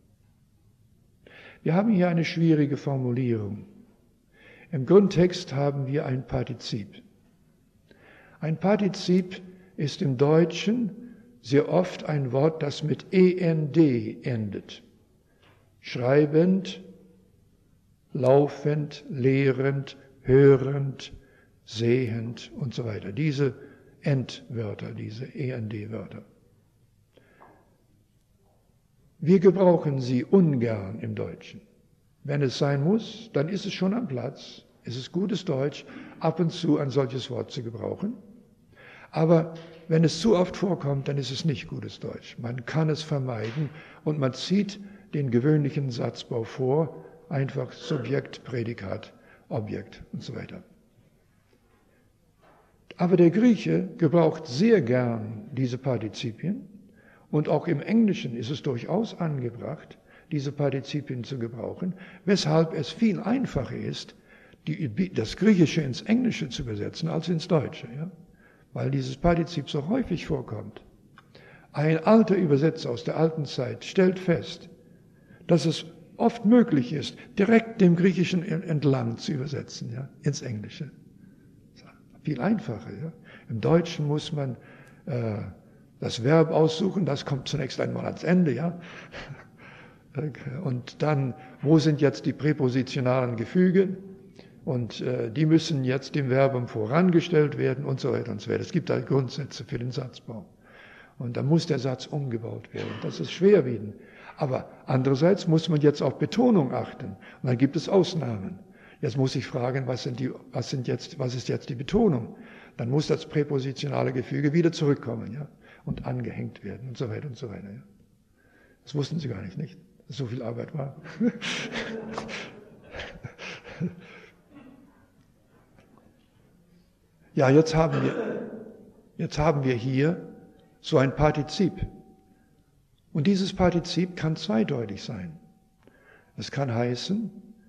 Wir haben hier eine schwierige Formulierung. Im Grundtext haben wir ein Partizip. Ein Partizip ist im Deutschen sehr oft ein Wort, das mit end endet. Schreibend, laufend, lehrend, hörend, sehend und so weiter. Diese Endwörter, diese end-Wörter. Wir gebrauchen sie ungern im Deutschen. Wenn es sein muss, dann ist es schon am Platz. Es ist gutes Deutsch, ab und zu ein solches Wort zu gebrauchen. Aber wenn es zu oft vorkommt, dann ist es nicht gutes Deutsch. Man kann es vermeiden und man zieht den gewöhnlichen Satzbau vor, einfach Subjekt, Prädikat, Objekt und so weiter. Aber der Grieche gebraucht sehr gern diese Partizipien und auch im Englischen ist es durchaus angebracht, diese Partizipien zu gebrauchen, weshalb es viel einfacher ist, die, das Griechische ins Englische zu übersetzen als ins Deutsche, ja? Weil dieses Partizip so häufig vorkommt. Ein alter Übersetzer aus der alten Zeit stellt fest, dass es oft möglich ist, direkt dem Griechischen entlang zu übersetzen, ja, ins Englische. Viel einfacher. Ja. Im Deutschen muss man äh, das Verb aussuchen, das kommt zunächst einmal ans Ende, ja. Und dann, wo sind jetzt die präpositionalen Gefüge? Und äh, die müssen jetzt dem Verbum vorangestellt werden und so weiter und so weiter. Es gibt da Grundsätze für den Satzbau. Und dann muss der Satz umgebaut werden. Das ist schwerwiegend. Aber andererseits muss man jetzt auf Betonung achten. Und dann gibt es Ausnahmen. Jetzt muss ich fragen, was, sind die, was, sind jetzt, was ist jetzt die Betonung? Dann muss das präpositionale Gefüge wieder zurückkommen, ja, und angehängt werden und so weiter und so weiter. Ja. Das wussten Sie gar nicht, nicht? Dass so viel Arbeit war. Ja, jetzt haben wir, jetzt haben wir hier so ein Partizip. Und dieses Partizip kann zweideutig sein. Es kann heißen,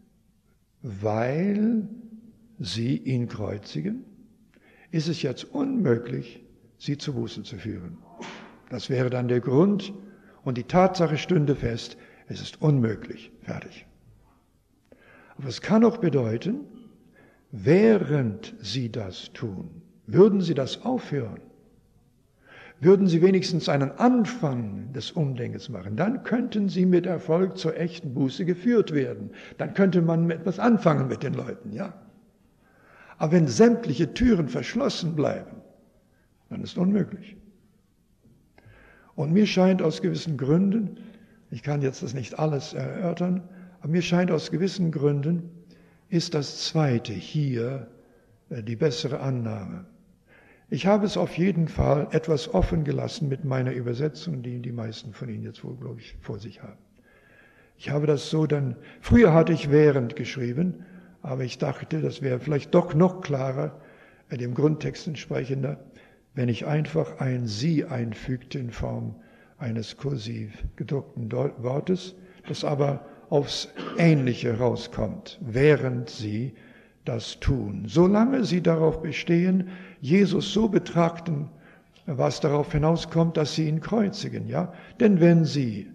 weil sie ihn kreuzigen, ist es jetzt unmöglich, sie zur Buße zu führen. Das wäre dann der Grund und die Tatsache stünde fest, es ist unmöglich. Fertig. Aber es kann auch bedeuten, während sie das tun, würden sie das aufhören, würden sie wenigstens einen Anfang des Umdenkens machen, dann könnten sie mit Erfolg zur echten Buße geführt werden. Dann könnte man etwas anfangen mit den Leuten, ja. Aber wenn sämtliche Türen verschlossen bleiben, dann ist es unmöglich. Und mir scheint aus gewissen Gründen, ich kann jetzt das nicht alles erörtern, aber mir scheint aus gewissen Gründen, ist das Zweite hier die bessere Annahme. Ich habe es auf jeden Fall etwas offen gelassen mit meiner Übersetzung, die die meisten von Ihnen jetzt wohl, glaube ich, vor sich haben. Ich habe das so dann, früher hatte ich während geschrieben, aber ich dachte, das wäre vielleicht doch noch klarer, dem Grundtext entsprechender, wenn ich einfach ein Sie einfügte in Form eines kursiv gedruckten Wortes, das aber aufs Ähnliche rauskommt, während sie das tun. Solange sie darauf bestehen, Jesus so betrachten, was darauf hinauskommt, dass sie ihn kreuzigen, ja? Denn wenn sie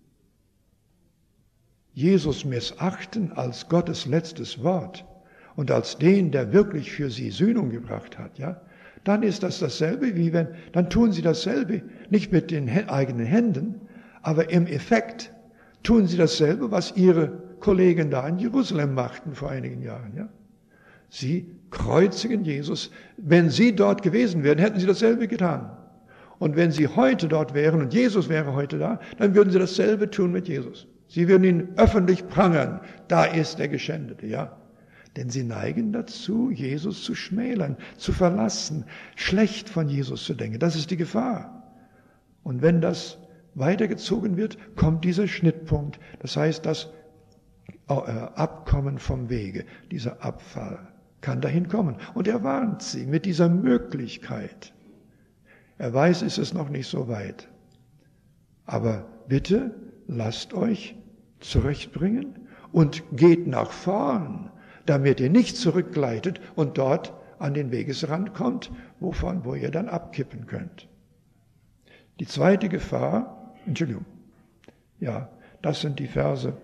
Jesus missachten als Gottes letztes Wort und als den, der wirklich für sie Sühnung gebracht hat, ja, dann ist das dasselbe, wie wenn, dann tun sie dasselbe, nicht mit den eigenen Händen, aber im Effekt tun sie dasselbe, was ihre Kollegen da in Jerusalem machten vor einigen Jahren, ja. Sie kreuzigen Jesus. Wenn sie dort gewesen wären, hätten sie dasselbe getan. Und wenn sie heute dort wären und Jesus wäre heute da, dann würden sie dasselbe tun mit Jesus. Sie würden ihn öffentlich prangern. Da ist der Geschändete, ja. Denn sie neigen dazu, Jesus zu schmälern, zu verlassen, schlecht von Jesus zu denken. Das ist die Gefahr. Und wenn das weitergezogen wird, kommt dieser Schnittpunkt. Das heißt, das Abkommen vom Wege, dieser Abfall kann dahin kommen. Und er warnt sie mit dieser Möglichkeit. Er weiß, es ist noch nicht so weit. Aber bitte lasst euch zurechtbringen und geht nach vorn, damit ihr nicht zurückgleitet und dort an den Wegesrand kommt, wovon, wo ihr dann abkippen könnt. Die zweite Gefahr, Entschuldigung, ja, das sind die Verse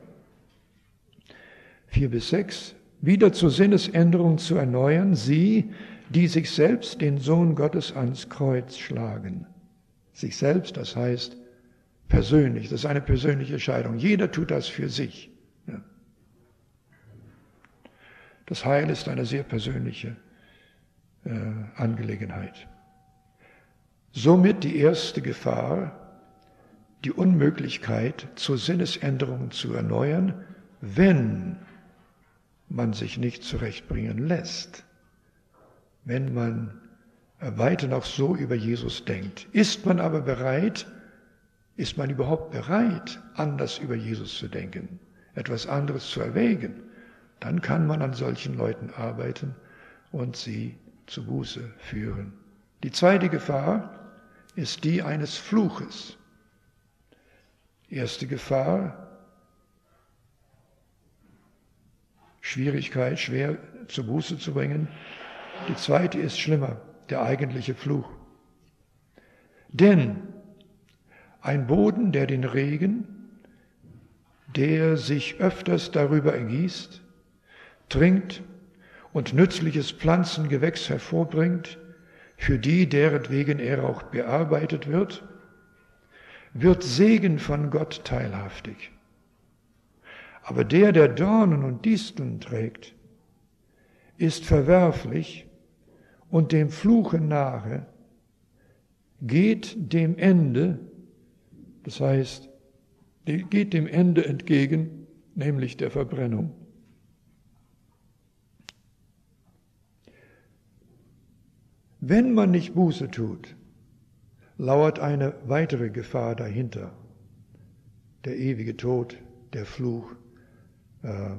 vier bis sechs, wieder zur Sinnesänderung zu erneuern, sie, die sich selbst den Sohn Gottes ans Kreuz schlagen. Sich selbst, das heißt persönlich, das ist eine persönliche Entscheidung. Jeder tut das für sich. Ja. Das Heil ist eine sehr persönliche äh, Angelegenheit. Somit die erste Gefahr, die Unmöglichkeit, zur Sinnesänderung zu erneuern, wenn man sich nicht zurechtbringen lässt, wenn man weiter noch so über Jesus denkt. Ist man aber bereit, ist man überhaupt bereit, anders über Jesus zu denken, etwas anderes zu erwägen, dann kann man an solchen Leuten arbeiten und sie zu Buße führen. Die zweite Gefahr ist die eines Fluches. Erste Gefahr, Schwierigkeit, schwer zur Buße zu bringen. Die zweite ist schlimmer, der eigentliche Fluch. Denn ein Boden, der den Regen, der sich öfters darüber ergießt, trinkt und nützliches Pflanzengewächs hervorbringt, für die, deretwegen er auch bearbeitet wird, wird Segen von Gott teilhaftig. Aber der, der Dornen und Disteln trägt, ist verwerflich und dem Fluche nahe, geht dem Ende, das heißt, geht dem Ende entgegen, nämlich der Verbrennung. Wenn man nicht Buße tut, lauert eine weitere Gefahr dahinter, der ewige Tod, der Fluch, äh,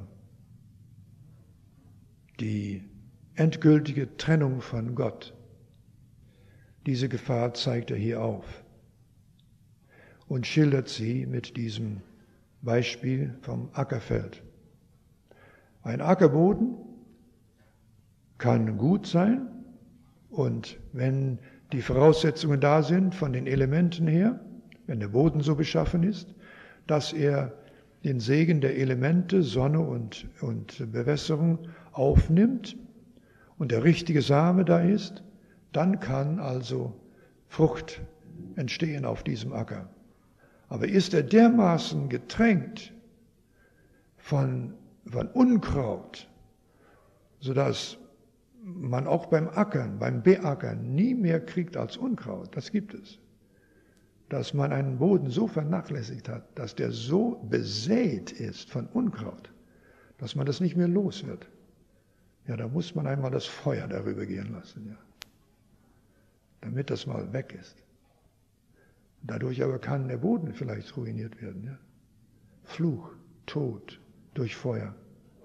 die endgültige Trennung von Gott. Diese Gefahr zeigt er hier auf und schildert sie mit diesem Beispiel vom Ackerfeld. Ein Ackerboden kann gut sein, und wenn die Voraussetzungen da sind von den Elementen her, wenn der Boden so beschaffen ist, dass er den Segen der Elemente, Sonne und, und Bewässerung aufnimmt und der richtige Same da ist, dann kann also Frucht entstehen auf diesem Acker. Aber ist er dermaßen getränkt von, von Unkraut, sodass man auch beim Ackern, beim Beackern nie mehr kriegt als Unkraut, das gibt es. Dass man einen Boden so vernachlässigt hat, dass der so besät ist von Unkraut, dass man das nicht mehr los wird. Ja, da muss man einmal das Feuer darüber gehen lassen, ja, damit das mal weg ist. Dadurch aber kann der Boden vielleicht ruiniert werden. Ja. Fluch, Tod durch Feuer.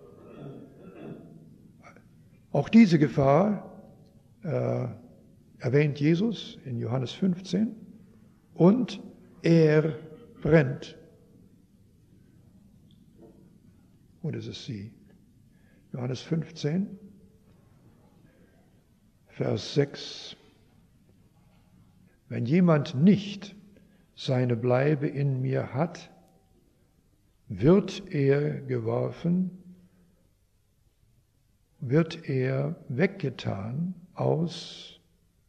Auch diese Gefahr äh, erwähnt Jesus in Johannes fünfzehn. Und er brennt. Und es ist sie. Johannes fünfzehn, Vers sechs. Wenn jemand nicht seine Bleibe in mir hat, wird er geworfen, wird er weggetan aus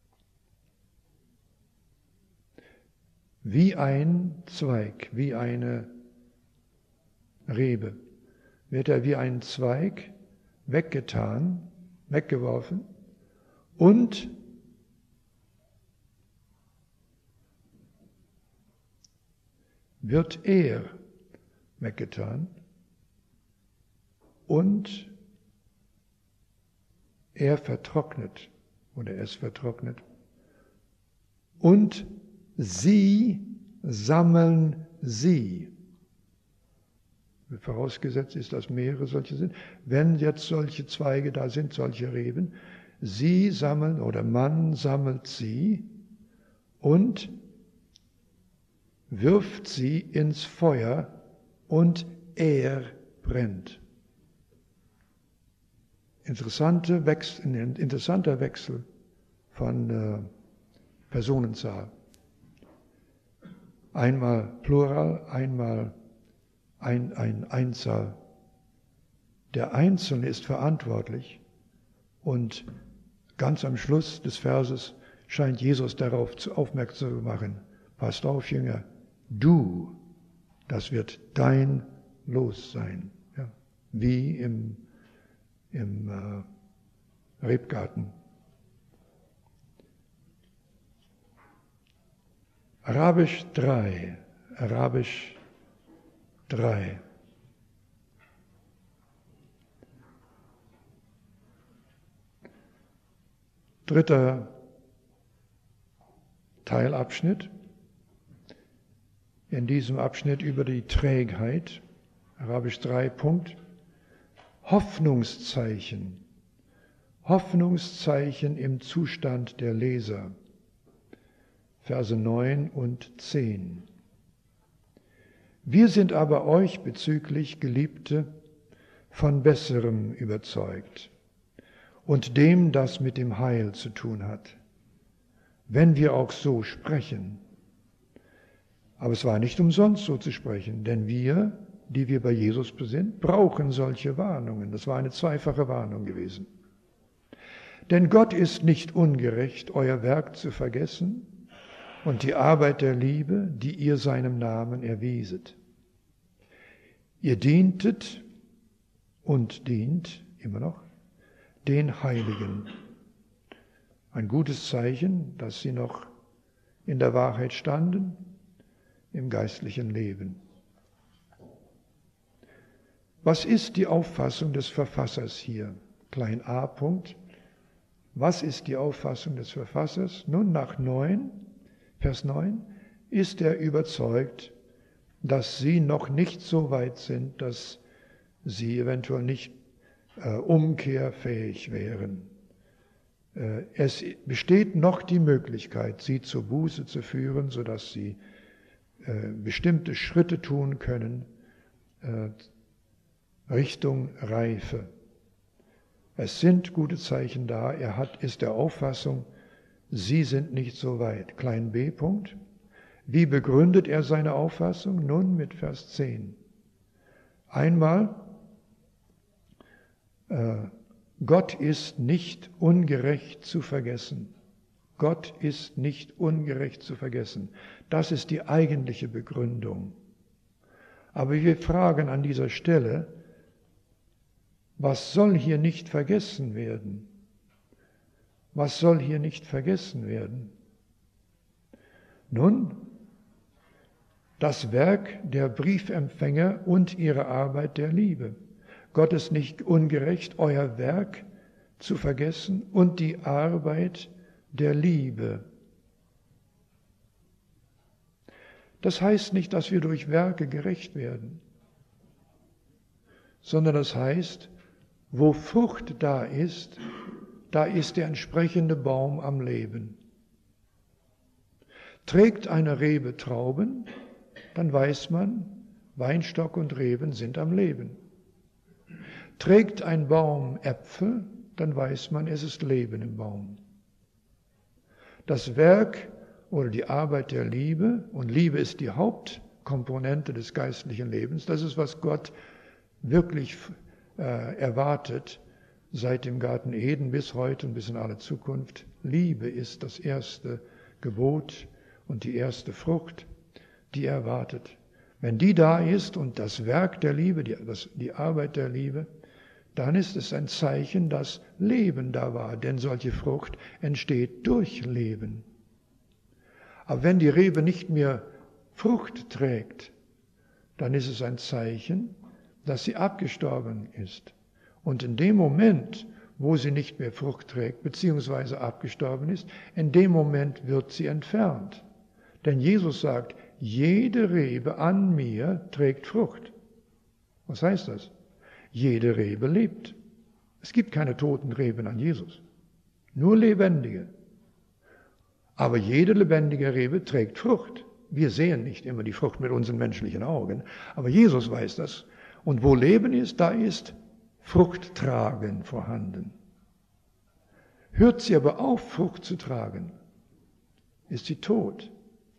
wie ein Zweig, wie eine Rebe, wird er wie ein Zweig weggetan, weggeworfen und wird er weggetan und er vertrocknet oder es vertrocknet und sie sammeln sie. Vorausgesetzt ist, dass mehrere solche sind. Wenn jetzt solche Zweige da sind, solche Reben, sie sammeln oder man sammelt sie und wirft sie ins Feuer und er brennt. Interessante Wechsel, ein interessanter Wechsel von äh, Personenzahl. Einmal Plural, einmal ein, ein Einzahl. Der Einzelne ist verantwortlich und ganz am Schluss des Verses scheint Jesus darauf zu aufmerksam zu machen. Passt auf, Jünger, du, das wird dein Los sein. Ja, wie im, im äh, Rebgarten. Arabisch drei. Arabisch drei. Dritter Teilabschnitt. In diesem Abschnitt über die Trägheit, Arabisch drei Punkt, Hoffnungszeichen, Hoffnungszeichen im Zustand der Leser, Verse neun und zehn. Wir sind aber euch bezüglich, Geliebte, von Besserem überzeugt und dem, das mit dem Heil zu tun hat, wenn wir auch so sprechen. Aber es war nicht umsonst so zu sprechen, denn wir, die wir bei Jesus sind, brauchen solche Warnungen. Das war eine zweifache Warnung gewesen. Denn Gott ist nicht ungerecht, euer Werk zu vergessen und die Arbeit der Liebe, die ihr seinem Namen erwieset. Ihr dientet und dient immer noch den Heiligen. Ein gutes Zeichen, dass sie noch in der Wahrheit standen, im geistlichen Leben. Was ist die Auffassung des Verfassers hier? Klein a. Punkt. Was ist die Auffassung des Verfassers? Nun, nach neun, Vers neun, ist er überzeugt, dass sie noch nicht so weit sind, dass sie eventuell nicht äh, umkehrfähig wären. Äh, es besteht noch die Möglichkeit, sie zur Buße zu führen, sodass sie äh, bestimmte Schritte tun können, äh, Richtung Reife. Es sind gute Zeichen da. Er hat, ist der Auffassung, sie sind nicht so weit. Klein b. Punkt. Wie begründet er seine Auffassung? Nun mit Vers zehn. Einmal, äh, Gott ist nicht ungerecht zu vergessen. Gott ist nicht ungerecht zu vergessen. Das ist die eigentliche Begründung. Aber wir fragen an dieser Stelle, was soll hier nicht vergessen werden? Was soll hier nicht vergessen werden? Nun, das Werk der Briefempfänger und ihre Arbeit der Liebe. Gott ist nicht ungerecht, euer Werk zu vergessen und die Arbeit der Liebe. Das heißt nicht, dass wir durch Werke gerecht werden, sondern das heißt, wo Frucht da ist, da ist der entsprechende Baum am Leben. Trägt eine Rebe Trauben, dann weiß man, Weinstock und Reben sind am Leben. Trägt ein Baum Äpfel, dann weiß man, es ist Leben im Baum. Das Werk oder die Arbeit der Liebe, und Liebe ist die Hauptkomponente des geistlichen Lebens, das ist, was Gott wirklich äh, erwartet, seit dem Garten Eden bis heute und bis in alle Zukunft. Liebe ist das erste Gebot und die erste Frucht, die er erwartet. Wenn die da ist und das Werk der Liebe, die, das, die Arbeit der Liebe, dann ist es ein Zeichen, dass Leben da war, denn solche Frucht entsteht durch Leben. Aber wenn die Rebe nicht mehr Frucht trägt, dann ist es ein Zeichen, dass sie abgestorben ist. Und in dem Moment, wo sie nicht mehr Frucht trägt, beziehungsweise abgestorben ist, in dem Moment wird sie entfernt. Denn Jesus sagt, jede Rebe an mir trägt Frucht. Was heißt das? Jede Rebe lebt. Es gibt keine toten Reben an Jesus, nur lebendige. Aber jede lebendige Rebe trägt Frucht. Wir sehen nicht immer die Frucht mit unseren menschlichen Augen, aber Jesus weiß das. Und wo Leben ist, da ist Fruchttragen vorhanden. Hört sie aber auf, Frucht zu tragen, ist sie tot.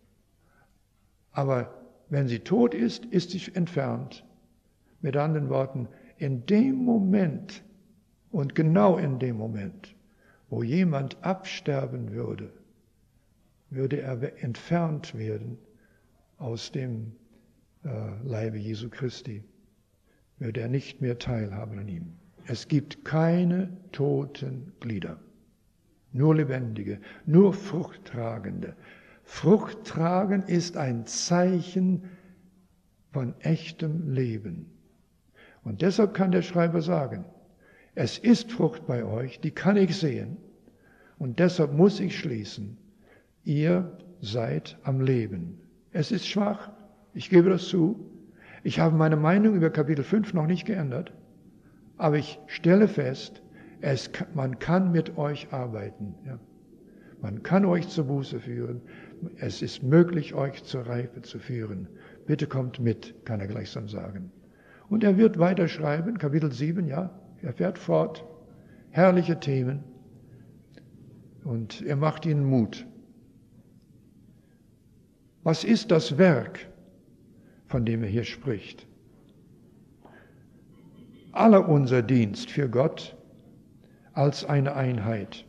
Aber wenn sie tot ist, ist sie entfernt. Mit anderen Worten, in dem Moment und genau in dem Moment, wo jemand absterben würde, würde er entfernt werden aus dem äh, Leibe Jesu Christi, würde er nicht mehr teilhaben an ihm. Es gibt keine toten Glieder, nur lebendige, nur fruchttragende. Frucht tragen ist ein Zeichen von echtem Leben. Und deshalb kann der Schreiber sagen, es ist Frucht bei euch, die kann ich sehen. Und deshalb muss ich schließen, ihr seid am Leben. Es ist schwach, ich gebe das zu. Ich habe meine Meinung über Kapitel fünf noch nicht geändert. Aber ich stelle fest, es, man kann mit euch arbeiten. Ja. Man kann euch zur Buße führen. Es ist möglich, euch zur Reife zu führen. Bitte kommt mit, kann er gleichsam sagen. Und er wird weiterschreiben, Kapitel sieben, ja, er fährt fort. Herrliche Themen. Und er macht ihnen Mut. Was ist das Werk, von dem er hier spricht? Aller unser Dienst für Gott als eine Einheit.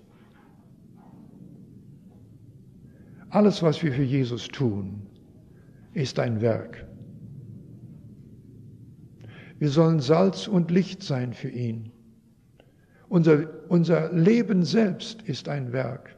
Alles, was wir für Jesus tun, ist ein Werk. Wir sollen Salz und Licht sein für ihn. Unser, unser Leben selbst ist ein Werk.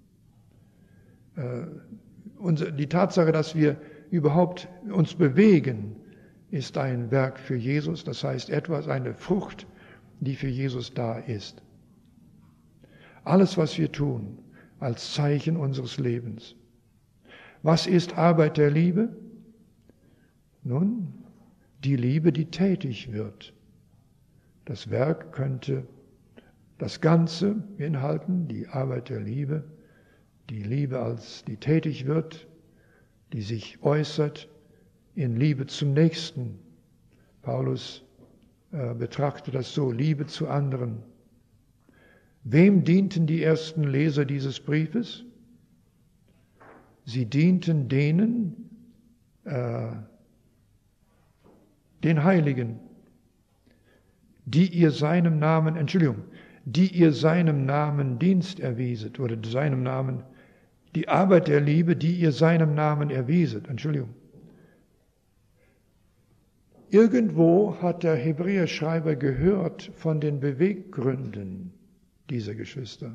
Äh, unser, die Tatsache, dass wir überhaupt uns bewegen, ist ein Werk für Jesus. Das heißt etwas, eine Frucht, die für Jesus da ist. Alles, was wir tun, als Zeichen unseres Lebens. Was ist Arbeit der Liebe? Nun, die Liebe, die tätig wird. Das Werk könnte das Ganze beinhalten, die Arbeit der Liebe, die Liebe, als die tätig wird, die sich äußert in Liebe zum Nächsten. Paulus äh, betrachtet das so, Liebe zu anderen. Wem dienten die ersten Leser dieses Briefes? Sie dienten denen, äh, den Heiligen, die ihr seinem Namen, Entschuldigung, die ihr seinem Namen Dienst erwieset, oder seinem Namen, die Arbeit der Liebe, die ihr seinem Namen erwieset, Entschuldigung. Irgendwo hat der Hebräerschreiber gehört von den Beweggründen dieser Geschwister.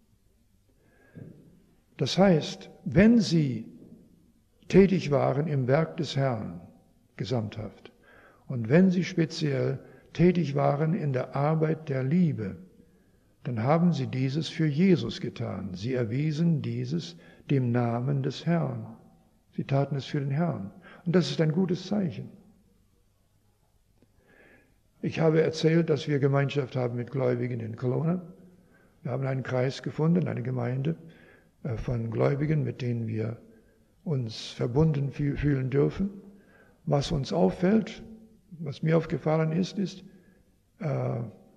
Das heißt, wenn sie tätig waren im Werk des Herrn, gesamthaft, und wenn sie speziell tätig waren in der Arbeit der Liebe, dann haben sie dieses für Jesus getan. Sie erwiesen dieses dem Namen des Herrn. Sie taten es für den Herrn. Und das ist ein gutes Zeichen. Ich habe erzählt, dass wir Gemeinschaft haben mit Gläubigen in Kelowna. Wir haben einen Kreis gefunden, eine Gemeinde von Gläubigen, mit denen wir uns verbunden fühlen dürfen. Was uns auffällt, was mir aufgefallen ist, ist, äh,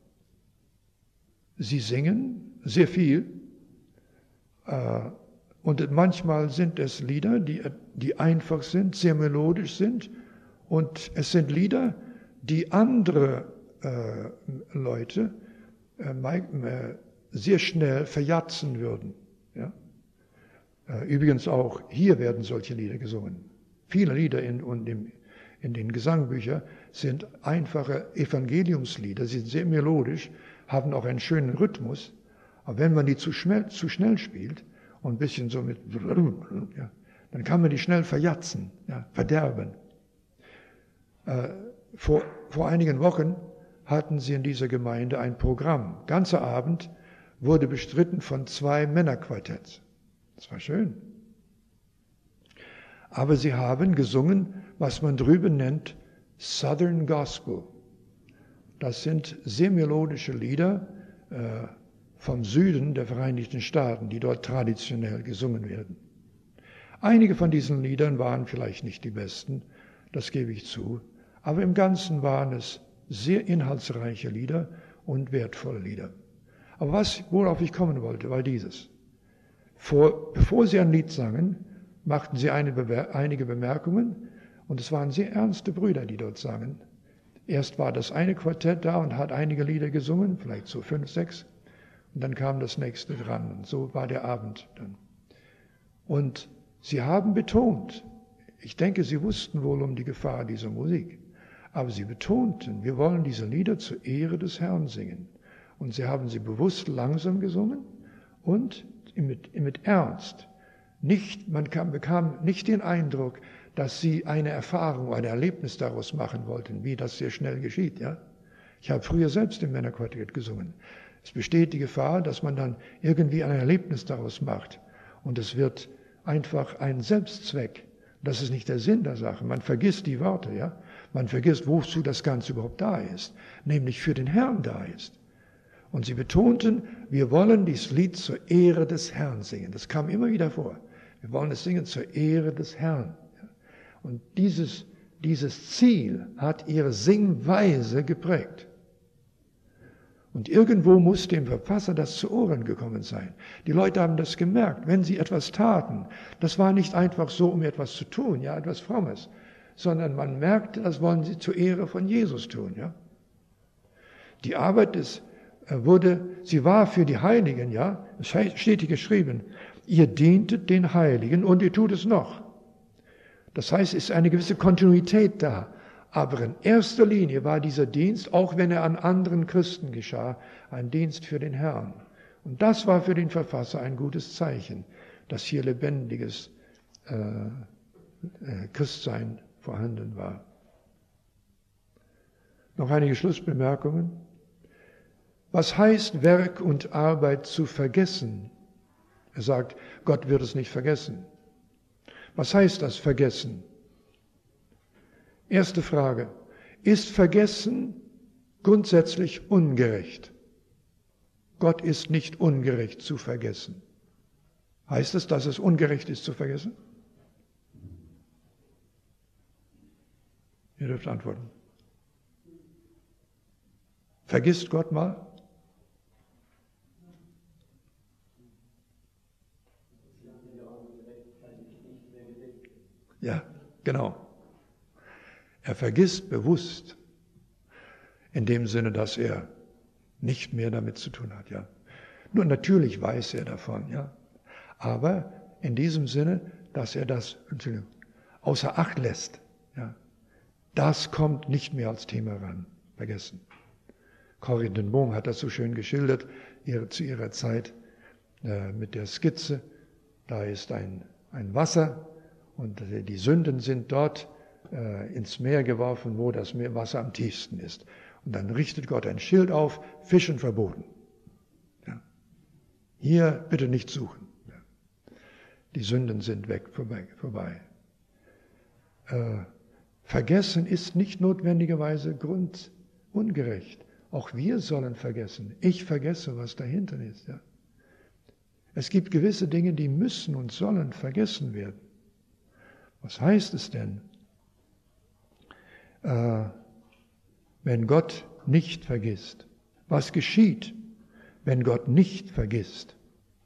sie singen sehr viel äh, und manchmal sind es Lieder, die, die einfach sind, sehr melodisch sind, und es sind Lieder, die andere äh, Leute äh, äh, sehr schnell verjatzen würden. Ja? Äh, übrigens auch hier werden solche Lieder gesungen. Viele Lieder in, und im, in den Gesangbüchern sind einfache Evangeliumslieder, sie sind sehr melodisch, haben auch einen schönen Rhythmus, aber wenn man die zu schnell, zu schnell spielt und ein bisschen so mit, ja, dann kann man die schnell verjatzen, ja, verderben. Äh, vor, vor einigen Wochen hatten sie in dieser Gemeinde ein Programm. Ganzer Abend wurde bestritten von zwei Männerquartetts. Das war schön. Aber sie haben gesungen, was man drüben nennt Southern Gospel. Das sind sehr melodische Lieder äh, vom Süden der Vereinigten Staaten, die dort traditionell gesungen werden. Einige von diesen Liedern waren vielleicht nicht die besten, das gebe ich zu, Aber im Ganzen waren es sehr inhaltsreiche Lieder und wertvolle Lieder. Aber was, worauf ich kommen wollte, war dieses. Vor, bevor sie ein Lied sangen, machten sie eine Bewer- einige Bemerkungen, und es waren sehr ernste Brüder, die dort sangen. Erst war das eine Quartett da und hat einige Lieder gesungen, vielleicht so fünf, sechs, und dann kam das nächste dran, und so war der Abend dann. Und sie haben betont, ich denke, sie wussten wohl um die Gefahr dieser Musik, aber sie betonten, wir wollen diese Lieder zur Ehre des Herrn singen. Und sie haben sie bewusst langsam gesungen und mit, mit Ernst. Nicht, man kam, bekam nicht den Eindruck, dass sie eine Erfahrung, ein Erlebnis daraus machen wollten, wie das sehr schnell geschieht. Ja? Ich habe früher selbst im Männerquartett gesungen. Es besteht die Gefahr, dass man dann irgendwie ein Erlebnis daraus macht. Und es wird einfach ein Selbstzweck. Das ist nicht der Sinn der Sache. Man vergisst die Worte. Ja? Man vergisst, wozu das Ganze überhaupt da ist. Nämlich für den Herrn da ist. Und sie betonten, wir wollen dieses Lied zur Ehre des Herrn singen. Das kam immer wieder vor. Wir wollen es singen zur Ehre des Herrn. Und dieses, dieses Ziel hat ihre Singweise geprägt. Und irgendwo muss dem Verfasser das zu Ohren gekommen sein. Die Leute haben das gemerkt, wenn sie etwas taten. Das war nicht einfach so, um etwas zu tun, ja, etwas Frommes, sondern man merkte, das wollen sie zur Ehre von Jesus tun. Ja. Die Arbeit des wurde, sie war für die Heiligen, ja, es steht hier geschrieben, ihr dientet den Heiligen und ihr tut es noch. Das heißt, es ist eine gewisse Kontinuität da. Aber in erster Linie war dieser Dienst, auch wenn er an anderen Christen geschah, ein Dienst für den Herrn. Und das war für den Verfasser ein gutes Zeichen, dass hier lebendiges äh, äh, Christsein vorhanden war. Noch einige Schlussbemerkungen. Was heißt, Werk und Arbeit zu vergessen? Er sagt, Gott wird es nicht vergessen. Was heißt das, vergessen? Erste Frage. Ist Vergessen grundsätzlich ungerecht? Gott ist nicht ungerecht zu vergessen. Heißt es, dass es ungerecht ist zu vergessen? Ihr dürft antworten. Vergisst Gott mal? Ja, genau. Er vergisst bewusst, in dem Sinne, dass er nicht mehr damit zu tun hat. Ja. Nur natürlich weiß er davon, ja. Aber in diesem Sinne, dass er das außer Acht lässt. Ja. Das kommt nicht mehr als Thema ran. Vergessen. Corrie ten Boom hat das so schön geschildert, ihre, zu ihrer Zeit äh, mit der Skizze. Da ist ein, ein Wasser und äh, die Sünden sind dort äh, ins Meer geworfen, wo das Meer, Wasser am tiefsten ist. Und dann richtet Gott ein Schild auf, Fischen verboten. Ja. Hier bitte nicht suchen. Ja. Die Sünden sind weg, vorbei. vorbei. Äh, vergessen ist nicht notwendigerweise grundungerecht. Auch wir sollen vergessen. Ich vergesse, was dahinter ist. Ja. Es gibt gewisse Dinge, die müssen und sollen vergessen werden. Was heißt es denn, äh, wenn Gott nicht vergisst? Was geschieht, wenn Gott nicht vergisst?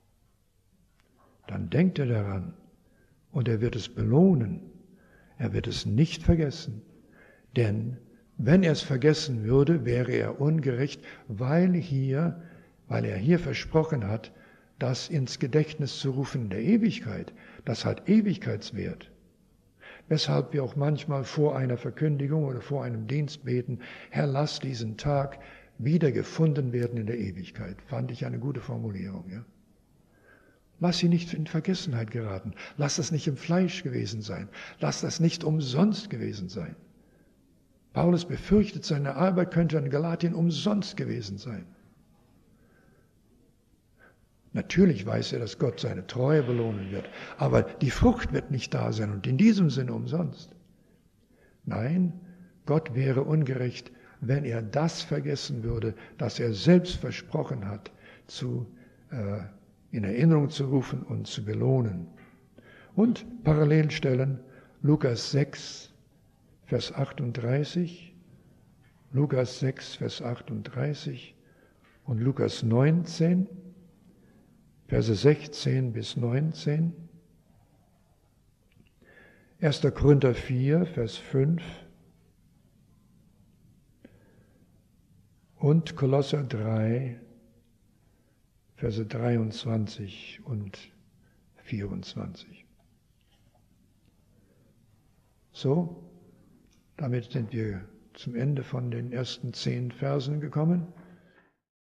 Dann denkt er daran und er wird es belohnen. Er wird es nicht vergessen, denn wenn er es vergessen würde, wäre er ungerecht, weil hier, weil er hier versprochen hat, das ins Gedächtnis zu rufen in der Ewigkeit. Das hat Ewigkeitswert. Weshalb wir auch manchmal vor einer Verkündigung oder vor einem Dienst beten, Herr, lass diesen Tag wieder gefunden werden in der Ewigkeit. Fand ich eine gute Formulierung, ja. Lass sie nicht in Vergessenheit geraten. Lass das nicht im Fleisch gewesen sein. Lass das nicht umsonst gewesen sein. Paulus befürchtet, seine Arbeit könnte in Galatien umsonst gewesen sein. Natürlich weiß er, dass Gott seine Treue belohnen wird, aber die Frucht wird nicht da sein und in diesem Sinne umsonst. Nein, Gott wäre ungerecht, wenn er das vergessen würde, das er selbst versprochen hat, zu, äh, in Erinnerung zu rufen und zu belohnen. Und Parallelstellen, Lukas sechs, Vers achtunddreißig, Lukas sechs, Vers achtunddreißig und Lukas neunzehn, Verse sechzehn bis neunzehn, erster Korinther vier, Vers fünf und Kolosser drei, Verse dreiundzwanzig und vierundzwanzig. So, damit sind wir zum Ende von den ersten zehn Versen gekommen.